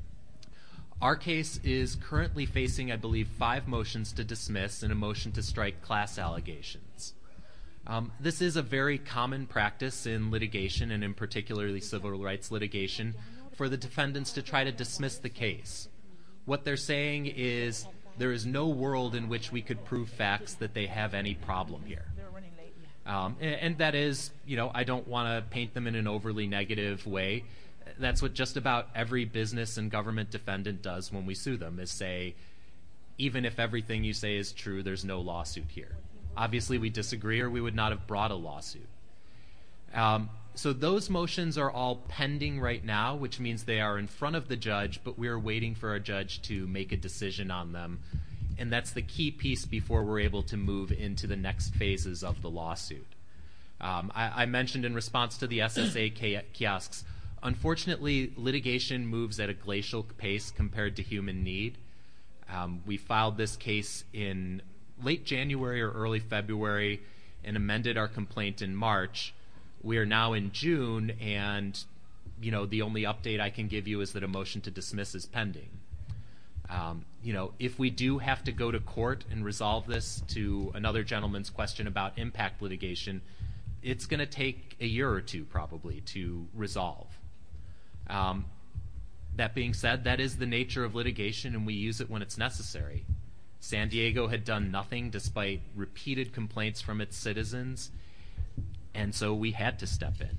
Speaker 11: Our case is currently facing, I believe, five motions to dismiss and a motion to strike class allegations. Um, this is a very common practice in litigation, and in particularly civil rights litigation, for the defendants to try to dismiss the case. What they're saying is there is no world in which we could prove facts that they have any problem here. Um, and, and that is, you know, I don't want to paint them in an overly negative way. That's what just about every business and government defendant does when we sue them, is say, even if everything you say is true, there's no lawsuit here. Obviously, we disagree, or we would not have brought a lawsuit. Um, so those motions are all pending right now, which means they are in front of the judge, but we're waiting for our judge to make a decision on them. And that's the key piece before we're able to move into the next phases of the lawsuit. Um, I, I mentioned in response to the S S A kiosks, unfortunately, litigation moves at a glacial pace compared to human need. Um, we filed this case in late January or early February and amended our complaint in March. We are now in June, and you know the only update I can give you is that a motion to dismiss is pending. Um, you know, if we do have to go to court and resolve this, to another gentleman's question about impact litigation, it's going to take a year or two probably to resolve. Um, that being said, that is the nature of litigation, and we use it when it's necessary. San Diego had done nothing despite repeated complaints from its citizens, and so we had to step in.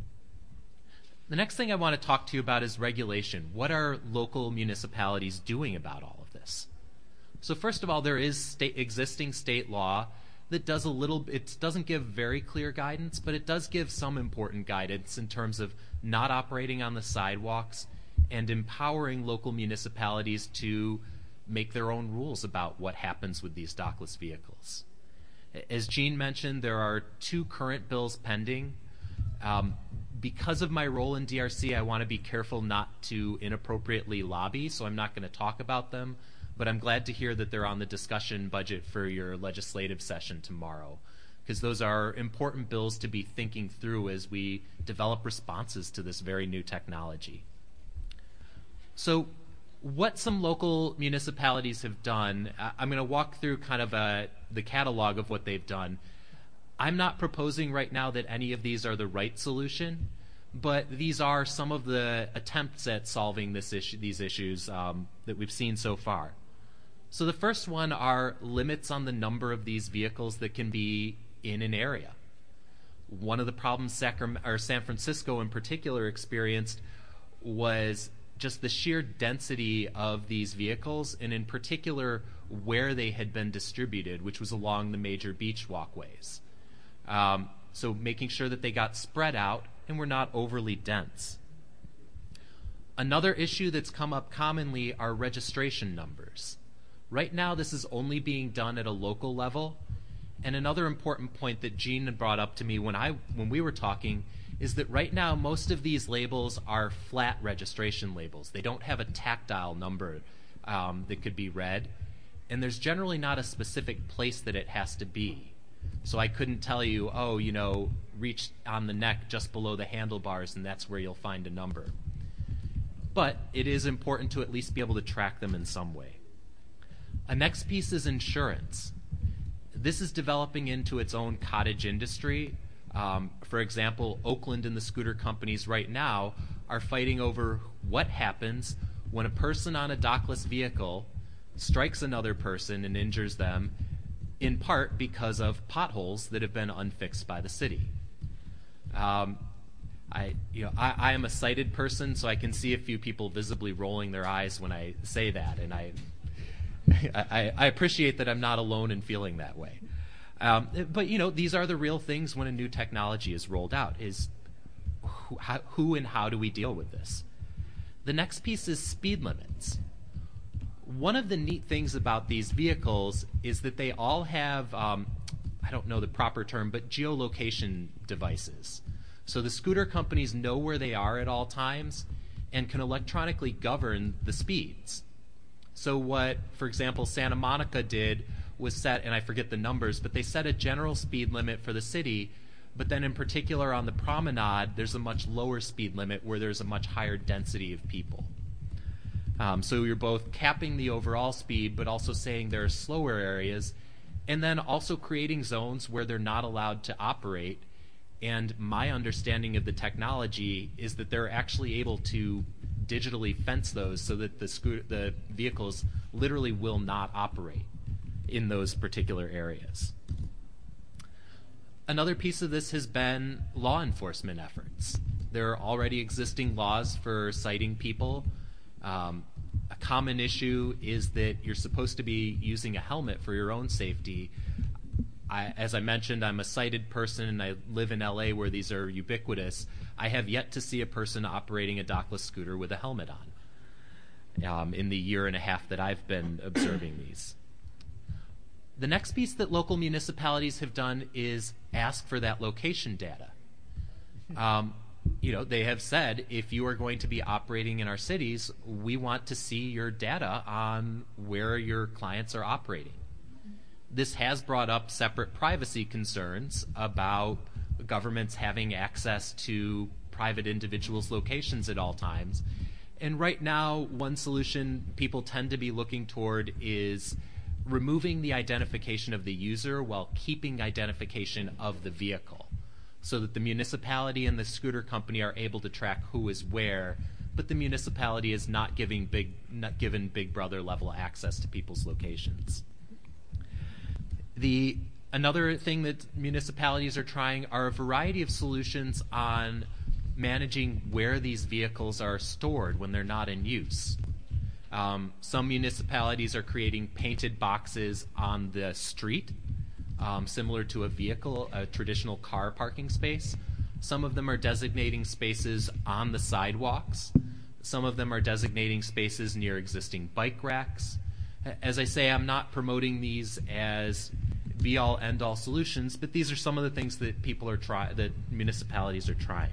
Speaker 11: The next thing I want to talk to you about is regulation. What are local municipalities doing about all of this? So first of all, there is state, existing state law that does a little, it doesn't give very clear guidance, but it does give some important guidance in terms of not operating on the sidewalks and empowering local municipalities to make their own rules about what happens with these dockless vehicles. As Gene mentioned, there are two current bills pending. Um, because of my role in D R C, I want to be careful not to inappropriately lobby, so I'm not going to talk about them, but I'm glad to hear that they're on the discussion budget for your legislative session tomorrow, because those are important bills to be thinking through as we develop responses to this very new technology. So what some local municipalities have done, I'm going to walk through kind of a, the catalog of what they've done. I'm not proposing right now that any of these are the right solution, but these are some of the attempts at solving this issue, these issues um, that we've seen so far. So the first one are limits on the number of these vehicles that can be in an area. One of the problems Sacram- or San Francisco in particular experienced was just the sheer density of these vehicles, and in particular where they had been distributed, which was along the major beach walkways. Um, so making sure that they got spread out and were not overly dense. Another issue that's come up commonly are registration numbers. Right now this is only being done at a local level, and another important point that Gene had brought up to me when I when we were talking is that right now most of these labels are flat registration labels. They don't have a tactile number um, that could be read, and there's generally not a specific place that it has to be. So I couldn't tell you, oh, you know, reach on the neck just below the handlebars and that's where you'll find a number. But it is important to at least be able to track them in some way. A next piece is insurance. This is developing into its own cottage industry. Um, for example, Oakland and the scooter companies right now are fighting over what happens when a person on a dockless vehicle strikes another person and injures them, in part because of potholes that have been unfixed by the city. Um, I, you know, I, I am a sighted person, so I can see a few people visibly rolling their eyes when I say that, and I, I, I appreciate that I'm not alone in feeling that way. Um, but you know, these are the real things when a new technology is rolled out: is who, how, who and how do we deal with this? The next piece is speed limits. One of the neat things about these vehicles is that they all have, um, I don't know the proper term, but geolocation devices. So the scooter companies know where they are at all times and can electronically govern the speeds. So what, for example, Santa Monica did was set, and I forget the numbers, but they set a general speed limit for the city, but then in particular on the promenade, there's a much lower speed limit where there's a much higher density of people. Um, so you're both capping the overall speed, but also saying there are slower areas, and then also creating zones where they're not allowed to operate. And my understanding of the technology is that they're actually able to digitally fence those so that the, scooter, the vehicles literally will not operate in those particular areas. Another piece of this has been law enforcement efforts. There are already existing laws for citing people. Um, a common issue is that you're supposed to be using a helmet for your own safety. I, as I mentioned, I'm a sighted person and I live in L A where these are ubiquitous. I have yet to see a person operating a dockless scooter with a helmet on um, in the year and a half that I've been observing these. The next piece that local municipalities have done is ask for that location data. Um, you you know, they have said, if you are going to be operating in our cities, we want to see your data on where your clients are operating. This has brought up separate privacy concerns about governments having access to private individuals' locations at all times. And right now, one solution people tend to be looking toward is removing the identification of the user while keeping identification of the vehicle, so that the municipality and the scooter company are able to track who is where, but the municipality is not giving big, not given Big Brother level access to people's locations. The another thing that municipalities are trying are a variety of solutions on managing where these vehicles are stored when they're not in use. Um, some municipalities are creating painted boxes on the street, um, similar to a vehicle, a traditional car parking space. Some of them are designating spaces on the sidewalks. Some of them are designating spaces near existing bike racks. As I say, I'm not promoting these as be-all, end-all solutions, but these are some of the things that people are try that municipalities are trying.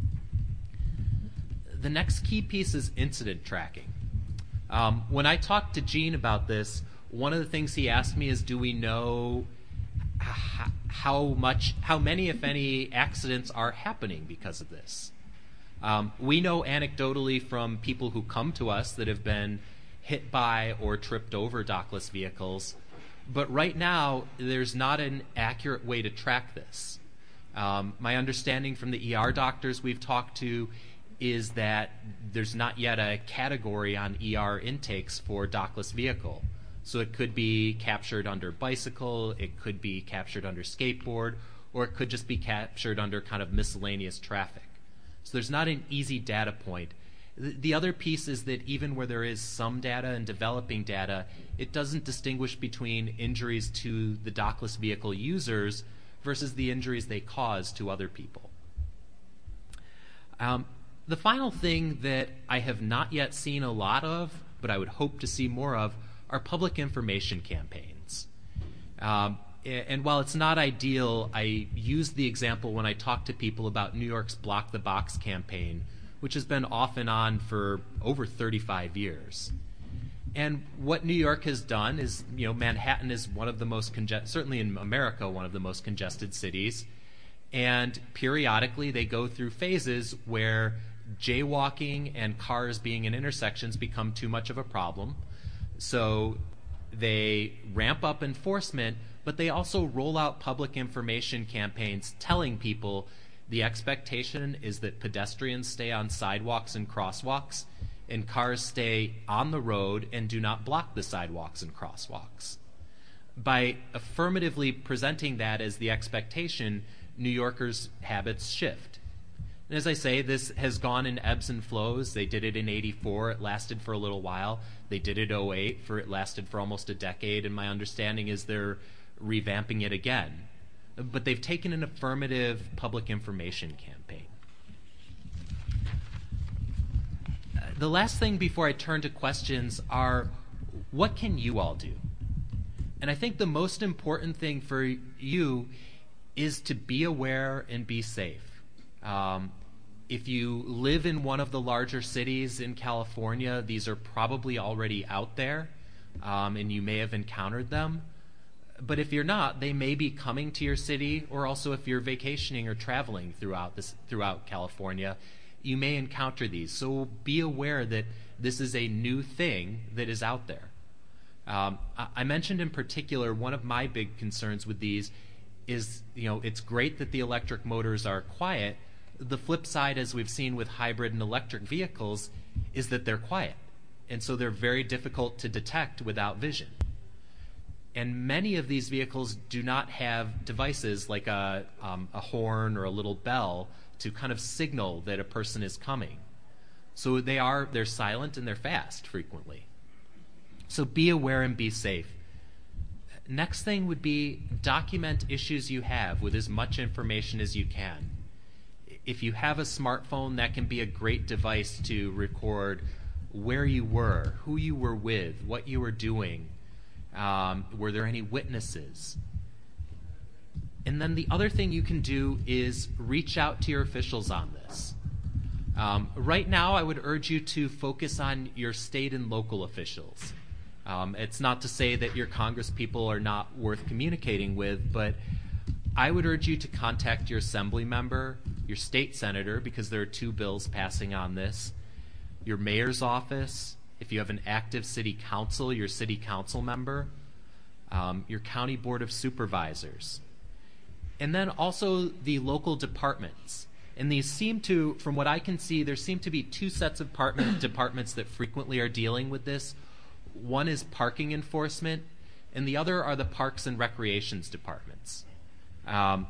Speaker 11: The next key piece is incident tracking. Um, when I talked to Gene about this, one of the things he asked me is, do we know h- how much, how many, if any, accidents are happening because of this? Um, we know anecdotally from people who come to us that have been hit by or tripped over dockless vehicles, but right now there's not an accurate way to track this. Um, my understanding from the E R doctors we've talked to is that there's not yet a category on E R intakes for dockless vehicle. So it could be captured under bicycle, it could be captured under skateboard, or it could just be captured under kind of miscellaneous traffic. So there's not an easy data point. The other piece is that even where there is some data and developing data, it doesn't distinguish between injuries to the dockless vehicle users versus the injuries they cause to other people. Um, the final thing that I have not yet seen a lot of, but I would hope to see more of, are public information campaigns. Um, and while it's not ideal, I use the example when I talk to people about New York's Block the Box campaign, which has been off and on for over thirty-five years. And what New York has done is, you know, Manhattan is one of the most, conge- certainly in America, one of the most congested cities. And periodically they go through phases where jaywalking and cars being in intersections become too much of a problem. So they ramp up enforcement, but they also roll out public information campaigns telling people the expectation is that pedestrians stay on sidewalks and crosswalks, and cars stay on the road and do not block the sidewalks and crosswalks. By affirmatively presenting that as the expectation, New Yorkers' habits shift. And as I say, this has gone in ebbs and flows. They did it in eighty-four. It lasted for a little while. They did it in oh eight. For it lasted for almost a decade. And my understanding is they're revamping it again. But they've taken an affirmative public information campaign. Uh, the last thing before I turn to questions are, what can you all do? And I think the most important thing for you is to be aware and be safe. Um, if you live in one of the larger cities in California, these are probably already out there, um, and you may have encountered them. But if you're not, they may be coming to your city, or also if you're vacationing or traveling throughout this throughout California, you may encounter these. So be aware that this is a new thing that is out there. Um, I, I mentioned in particular one of my big concerns with these is, you know, it's great that the electric motors are quiet. The flip side, as we've seen with hybrid and electric vehicles, is that they're quiet, and so they're very difficult to detect without vision. And many of these vehicles do not have devices like a, um, a horn or a little bell to kind of signal that a person is coming. So they are, they're silent and they're fast frequently. So be aware and be safe. Next thing would be document issues you have with as much information as you can. If you have a smartphone, that can be a great device to record where you were, who you were with, what you were doing. Um, were there any witnesses? And then the other thing you can do is reach out to your officials on this. Um, right now, I would urge you to focus on your state and local officials. Um, it's not to say that your Congress people are not worth communicating with, but I would urge you to contact your assembly member, your state senator, because there are two bills passing on this, your mayor's office, if you have an active city council, your city council member, um, your county board of supervisors, and then also the local departments. And these seem to, from what I can see, there seem to be two sets of department, departments that frequently are dealing with this. One is parking enforcement, and the other are the parks and recreations departments. Um,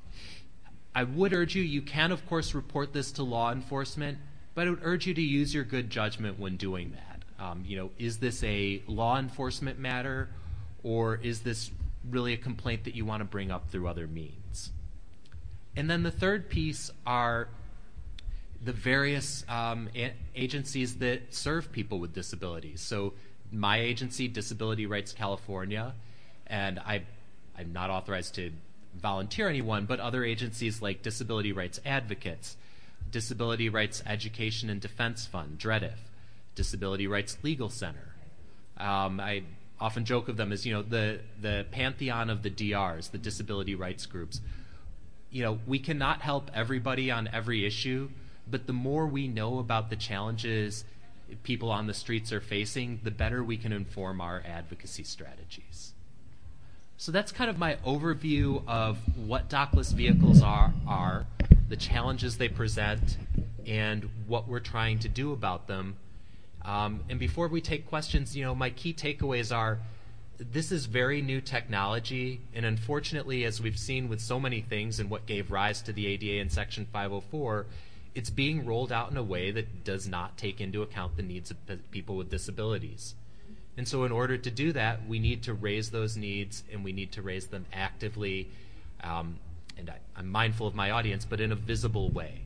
Speaker 11: I would urge you, you can of course report this to law enforcement, but I would urge you to use your good judgment when doing that. Um, you know, is this a law enforcement matter, or is this really a complaint that you want to bring up through other means? And then the third piece are the various um, a- agencies that serve people with disabilities. So my agency, Disability Rights California, and I, I'm not authorized to volunteer anyone, but other agencies like Disability Rights Advocates, Disability Rights Education and Defense Fund, DREDIF, Disability Rights Legal Center. Um, I often joke of them as, you know, the, the pantheon of the D Rs, the disability rights groups. You know, we cannot help everybody on every issue, but the more we know about the challenges people on the streets are facing, the better we can inform our advocacy strategies. So that's kind of my overview of what dockless vehicles are, are, the challenges they present, and what we're trying to do about them. Um, and before we take questions, you know, my key takeaways are, this is very new technology, and unfortunately, as we've seen with so many things and what gave rise to the A D A in Section five oh four, it's being rolled out in a way that does not take into account the needs of p- people with disabilities. And so in order to do that, we need to raise those needs, and we need to raise them actively, um, and I, I'm mindful of my audience, but in a visible way.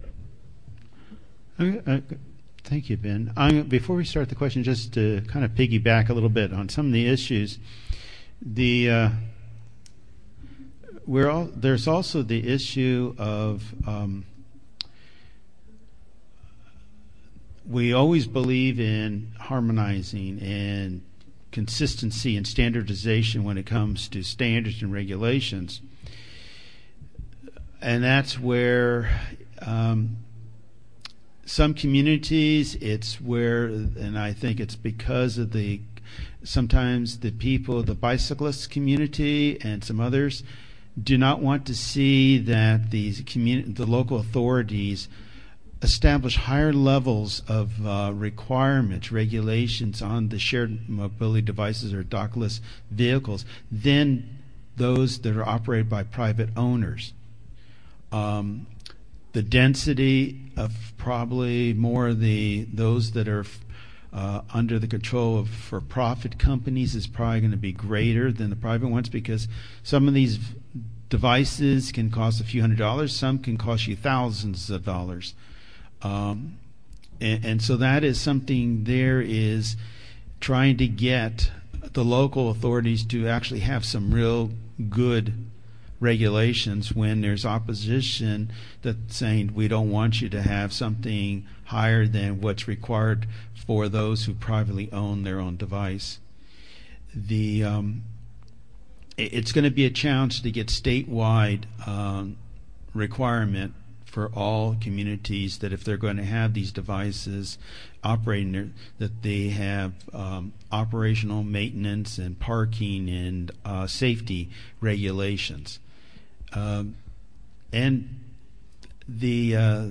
Speaker 3: Uh, uh, Thank you, Ben. I'm, before we start the question, just to kind of piggyback a little bit on some of the issues, the uh, we're all, there's also the issue of um, we always believe in harmonizing and consistency and standardization when it comes to standards and regulations, and that's where um, some communities, it's where, and I think it's because of the, sometimes the people, the bicyclist community and some others do not want to see that these communi- the local authorities establish higher levels of uh, requirements, regulations on the shared mobility devices or dockless vehicles than those that are operated by private owners. Um, The density of probably more of the those that are uh, under the control of for-profit companies is probably going to be greater than the private ones, because some of these devices can cost a few hundred dollars, some can cost you thousands of dollars, um, and, and so that is something. There is trying to get the local authorities to actually have some real good regulations when there's opposition that's saying we don't want you to have something higher than what's required for those who privately own their own device. The um, it, it's going to be a challenge to get statewide um, requirement for all communities that if they're going to have these devices operating there, that they have um, operational maintenance and parking and uh, safety regulations. Um, and the uh,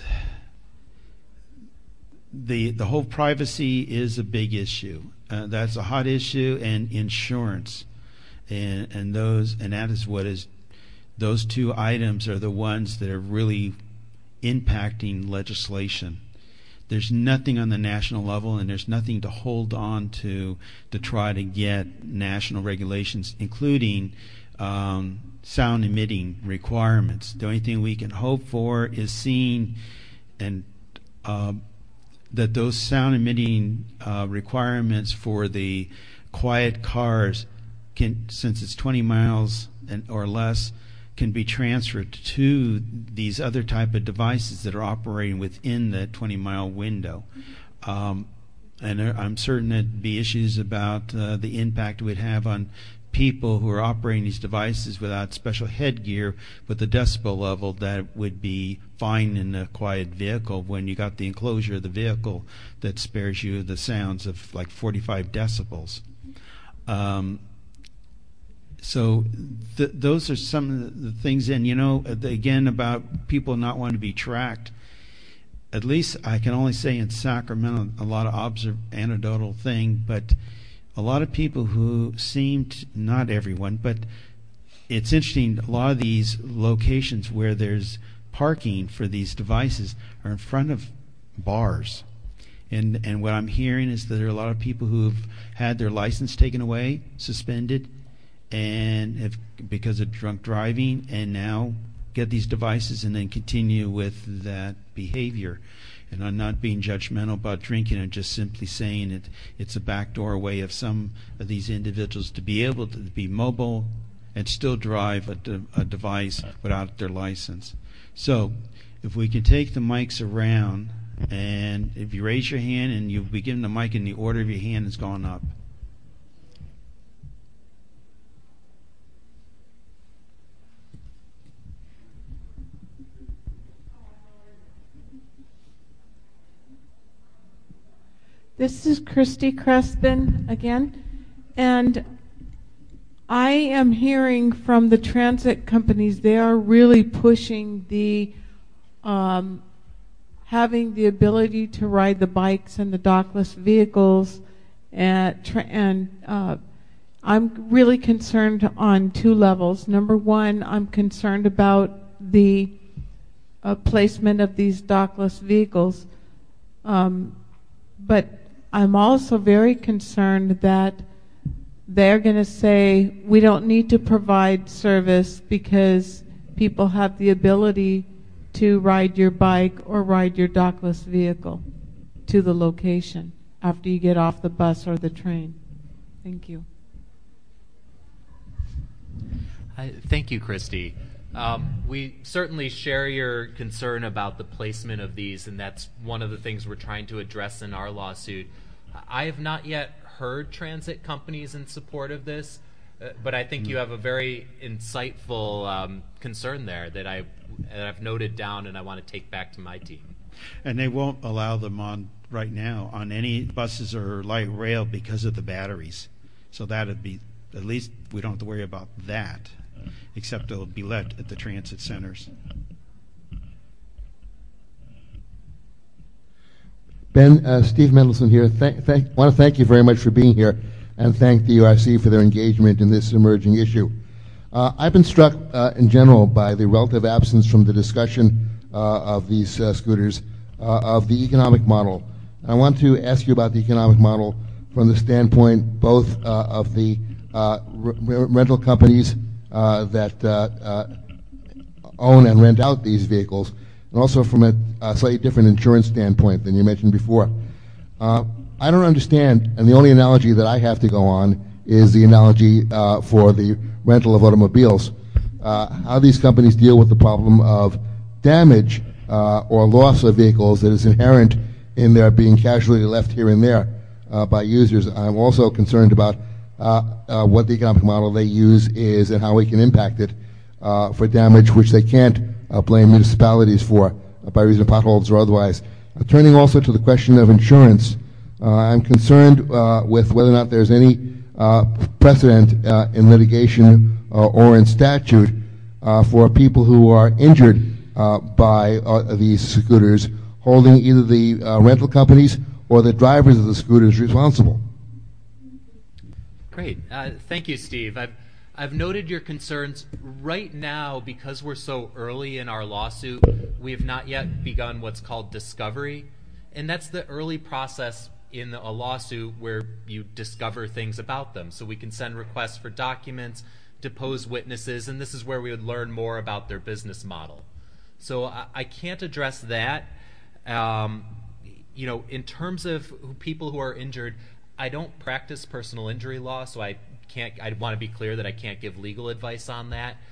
Speaker 3: the the whole privacy is a big issue. Uh, that's a hot issue, and insurance, and and those and that is what is. Those two items are the ones that are really impacting legislation. There's nothing on the national level, and there's nothing to hold on to to try to get national regulations, including um, sound emitting requirements. The only thing we can hope for is seeing and uh, that those sound emitting uh, requirements for the quiet cars can, since it's twenty miles and or less, can be transferred to these other type of devices that are operating within the twenty mile window. Um, and there, I'm certain there'd be issues about uh, the impact it would have on people who are operating these devices without special headgear with the decibel level that would be fine in a quiet vehicle when you got the enclosure of the vehicle that spares you the sounds of like forty-five decibels. Um, so th- those are some of the things, and you know, again, about people not wanting to be tracked. At least I can only say in Sacramento, a lot of observ- anecdotal thing, but a lot of people who seemed, not everyone, but it's interesting, a lot of these locations where there's parking for these devices are in front of bars. And and what I'm hearing is that there are a lot of people who've had their license taken away, suspended, and have, because of drunk driving, and now get these devices and then continue with that behavior. And I'm not being judgmental about drinking. I'm just simply saying it, it's a backdoor way of some of these individuals to be able to be mobile and still drive a, de- a device without their license. So if we can take the mics around, and if you raise your hand and you be given the mic and the order of your hand has gone up.
Speaker 16: This is Christy Crespin again, and I am hearing from the transit companies they are really pushing the um, having the ability to ride the bikes and the dockless vehicles, and, tra- and uh, I'm really concerned on two levels. Number one, I'm concerned about the uh, placement of these dockless vehicles, um, but I'm also very concerned that they're going to say we don't need to provide service because people have the ability to ride your bike or ride your dockless vehicle to the location after you get off the bus or the train. Thank you.
Speaker 11: Hi, thank you, Christy. Um, we certainly share your concern about the placement of these, and that's one of the things we're trying to address in our lawsuit. I have not yet heard transit companies in support of this, uh, but I think you have a very insightful um, concern there that, I, that I've noted down and I want to take back to my team.
Speaker 3: And they won't allow them on right now on any buses or light rail because of the batteries. So that would be, at least we don't have to worry about that, except it'll be let at the transit centers.
Speaker 7: Ben, uh, Steve Mendelson here. Thank, thank, want to thank you very much for being here, and thank the U R C for their engagement in this emerging issue. Uh, I've been struck uh, in general by the relative absence from the discussion uh, of these uh, scooters uh, of the economic model. And I want to ask you about the economic model from the standpoint both uh, of the uh, r- rental companies uh, that uh, uh, own and rent out these vehicles, and also from a, a slightly different insurance standpoint than you mentioned before. Uh, I don't understand, and the only analogy that I have to go on is the analogy uh, for the rental of automobiles, uh, how these companies deal with the problem of damage uh, or loss of vehicles that is inherent in their being casually left here and there uh, by users. I'm also concerned about uh, uh, what the economic model they use is and how we can impact it uh, for damage which they can't uh, blame municipalities for uh, by reason of potholes or otherwise. Uh, turning also to the question of insurance, uh, I'm concerned uh, with whether or not there's any uh, precedent uh, in litigation uh, or in statute uh, for people who are injured uh, by uh, these scooters holding either the uh, rental companies or the drivers of the scooters responsible.
Speaker 11: Great. Uh, thank you, Steve. I've, I've noted your concerns. Right now, because we're so early in our lawsuit, we have not yet begun what's called discovery. And that's the early process in a lawsuit where you discover things about them. So we can send requests for documents, depose witnesses, and this is where we would learn more about their business model. So I, I can't address that. Um, you know, in terms of who, people who are injured, I don't practice personal injury law, so I can't. I want to be clear that I can't give legal advice on that.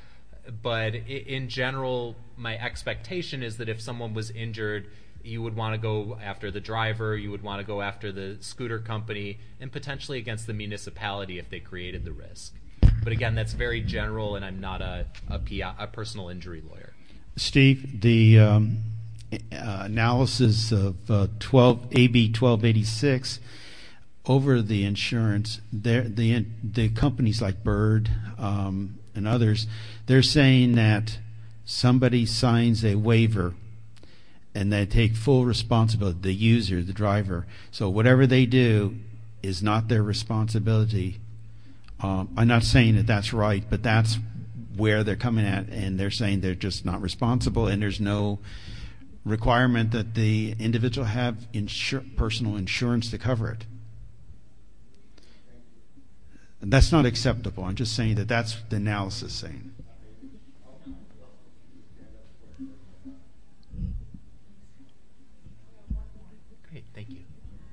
Speaker 11: but in general, my expectation is that if someone was injured, you would want to go after the driver, you would want to go after the scooter company, and potentially against the municipality if they created the risk. But again, that's very general, and I'm not a, a, P I, a personal injury lawyer.
Speaker 3: Steve, the um, uh, analysis of uh, twelve A B twelve eighty-six over the insurance, the the companies like Bird um, and others, they're saying that somebody signs a waiver and they take full responsibility, the user, the driver. So whatever they do is not their responsibility. Um, I'm not saying that that's right, but that's where they're coming at, and they're saying they're just not responsible, and there's no requirement that the individual have insur- personal insurance to cover it. And that's not acceptable. I'm just saying that that's the analysis saying.
Speaker 11: Great, thank you.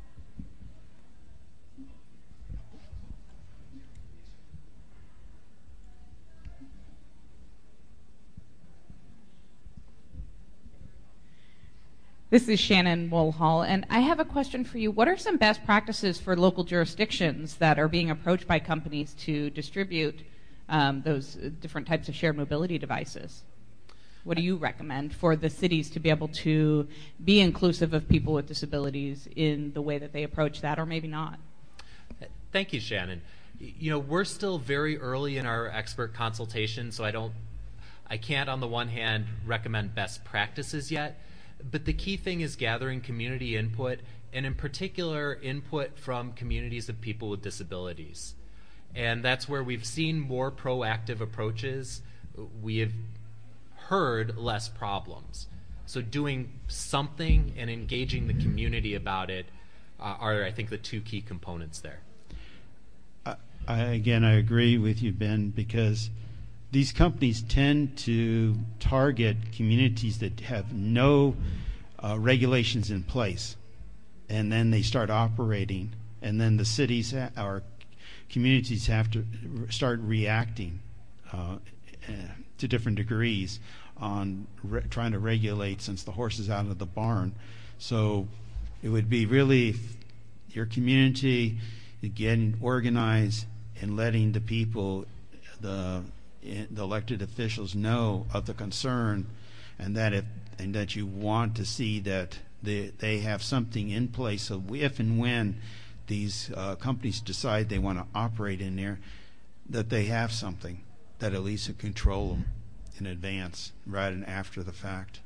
Speaker 17: This is Shannon Woolhall, and I have a question for you. What are some best practices for local jurisdictions that are being approached by companies to distribute um, those different types of shared mobility devices? What do you recommend for the cities to be able to be inclusive of people with disabilities in the way that they approach that, or maybe not?
Speaker 11: Thank you, Shannon. You know, we're still very early in our expert consultation, so I don't, I can't on the one hand recommend best practices yet. But the key thing is gathering community input, and in particular, input from communities of people with disabilities. And that's where we've seen more proactive approaches. We have heard less problems. So doing something and engaging the community about it uh, are, I think, the two key components there.
Speaker 3: I, I, again, I agree with you, Ben, because these companies tend to target communities that have no uh, regulations in place, and then they start operating, and then the cities ha- or communities have to start reacting uh, to different degrees on re- trying to regulate since the horse is out of the barn. So it would be really your community getting organized and letting the people, the the elected officials know of the concern, and that if and that you want to see that they they have something in place, so if and when these uh, companies decide they want to operate in there, that they have something that at least can control them in advance rather than after the fact.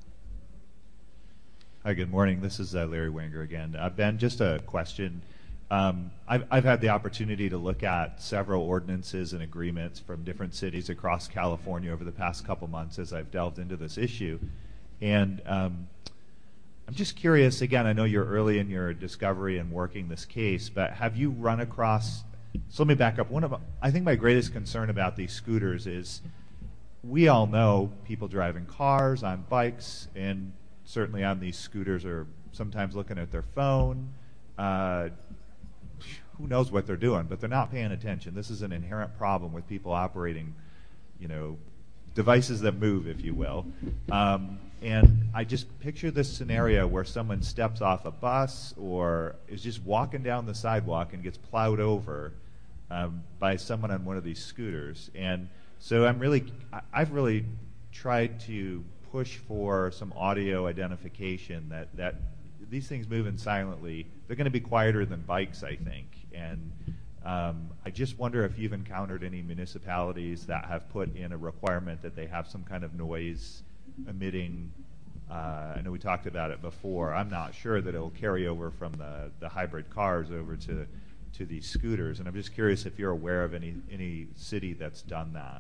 Speaker 14: Hi, good morning. This is uh, Larry Wenger again. Uh, Ben, just a question. Um, I've, I've had the opportunity to look at several ordinances and agreements from different cities across California over the past couple months as I've delved into this issue. And um, I'm just curious, again, I know you're early in your discovery and working this case, but have you run across, so let me back up. One of, I think my greatest concern about these scooters is we all know people driving cars, on bikes, and certainly on these scooters are sometimes looking at their phone. Uh, who knows what they're doing, but they're not paying attention. This is an inherent problem with people operating, you know, devices that move, if you will. Um, and I just picture this scenario where someone steps off a bus or is just walking down the sidewalk and gets plowed over um, by someone on one of these scooters. And so I'm really, I, I've really tried to push for some audio identification that, that these things moving silently, they're going to be quieter than bikes, I think. And um, I just wonder if you've encountered any municipalities that have put in a requirement that they have some kind of noise emitting. Uh, I know we talked about it before. I'm not sure that it'll carry over from the, the hybrid cars over to to these scooters. And I'm just curious if you're aware of any any city that's done that.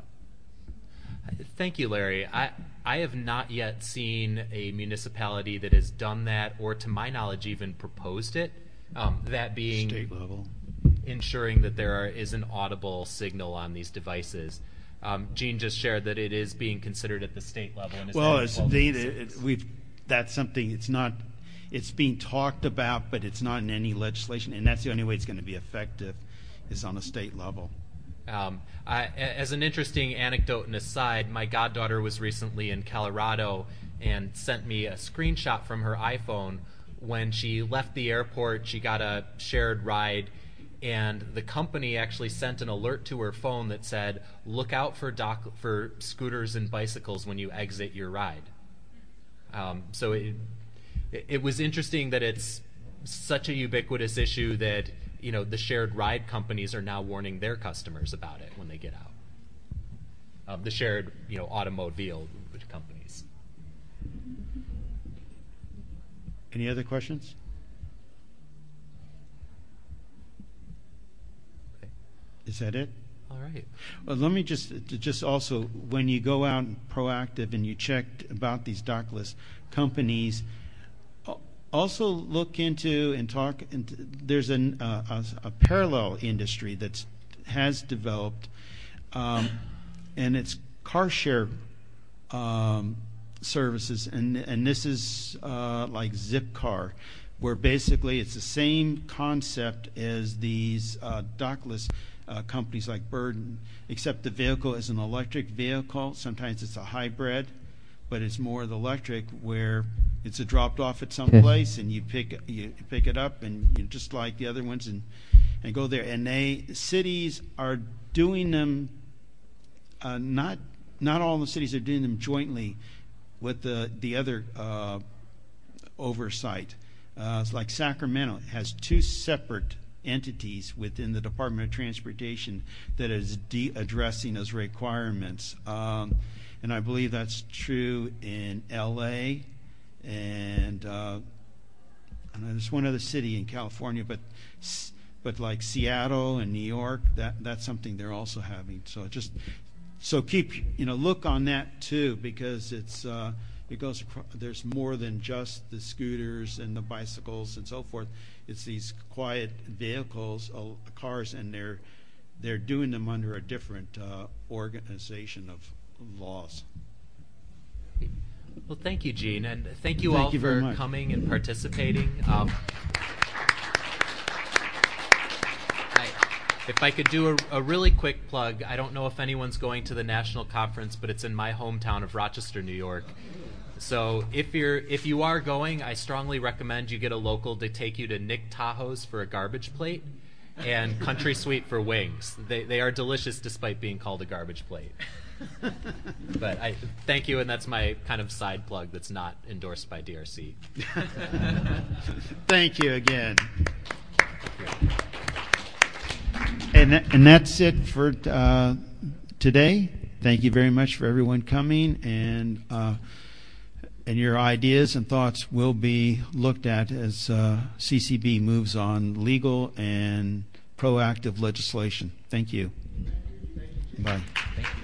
Speaker 11: Thank you, Larry. I, I have not yet seen a municipality that has done that, or to my knowledge even proposed it, um, that being
Speaker 3: state level,
Speaker 11: ensuring that there are, is an audible signal on these devices. Um, Gene just shared that it is being considered at the state level. And
Speaker 3: well, it's indeed, it, it, we've, that's something, it's not, it's being talked about, but it's not in any legislation, and that's the only way it's going to be effective is on a state level.
Speaker 11: Um, I, as an interesting anecdote and aside, my goddaughter was recently in Colorado and sent me a screenshot from her iPhone. When she left the airport, she got a shared ride, and the company actually sent an alert to her phone that said, look out for doc- for scooters and bicycles when you exit your ride. Um, so it, it was interesting that it's such a ubiquitous issue that, you know, the shared ride companies are now warning their customers about it when they get out. Um, the shared, you know, automobile companies.
Speaker 3: Any other questions?
Speaker 11: Okay.
Speaker 3: Is that it?
Speaker 11: All right.
Speaker 3: Well, let me just just also, when you go out and proactive and you check about these dockless companies, also look into and talk. Into, there's an, uh, a, a parallel industry that has developed, um, and it's car share um, services, and and this is uh, like Zipcar, where basically it's the same concept as these uh, dockless uh, companies like Bird, except the vehicle is an electric vehicle. Sometimes it's a hybrid, but it's more the electric, where it's a dropped off at some place, and you pick you pick it up, and you just like the other ones, and and go there. And they cities are doing them. Uh, not not all the cities are doing them jointly with the the other uh, oversight. Uh, it's like Sacramento has two separate entities within the Department of Transportation that is de- addressing those requirements, um, and I believe that's true in L A and uh, I know there's one other city in California, but but like Seattle and New York, that that's something they're also having. So just so keep you know look on that too, because it's uh, it goes across, there's more than just the scooters and the bicycles and so forth. It's these quiet vehicles, uh, cars, and they're they're doing them under a different uh, organization of laws.
Speaker 11: Well, thank you, Gene, and thank you
Speaker 3: thank
Speaker 11: all
Speaker 3: you
Speaker 11: for
Speaker 3: very much.
Speaker 11: coming and participating. Um, I, if I could do a, a really quick plug, I don't know if anyone's going to the national conference, but it's in my hometown of Rochester, New York. So if you're if you are going, I strongly recommend you get a local to take you to Nick Tahoe's for a garbage plate and Country Sweet for wings. They they are delicious despite being called a garbage plate. But I thank you, and that's my kind of side plug that's not endorsed by D R C.
Speaker 3: Thank you again. And that, and that's it for uh, today. Thank you very much for everyone coming, and uh, and your ideas and thoughts will be looked at as uh, C C B moves on legal and proactive legislation. Thank you. Bye.
Speaker 11: Thank you.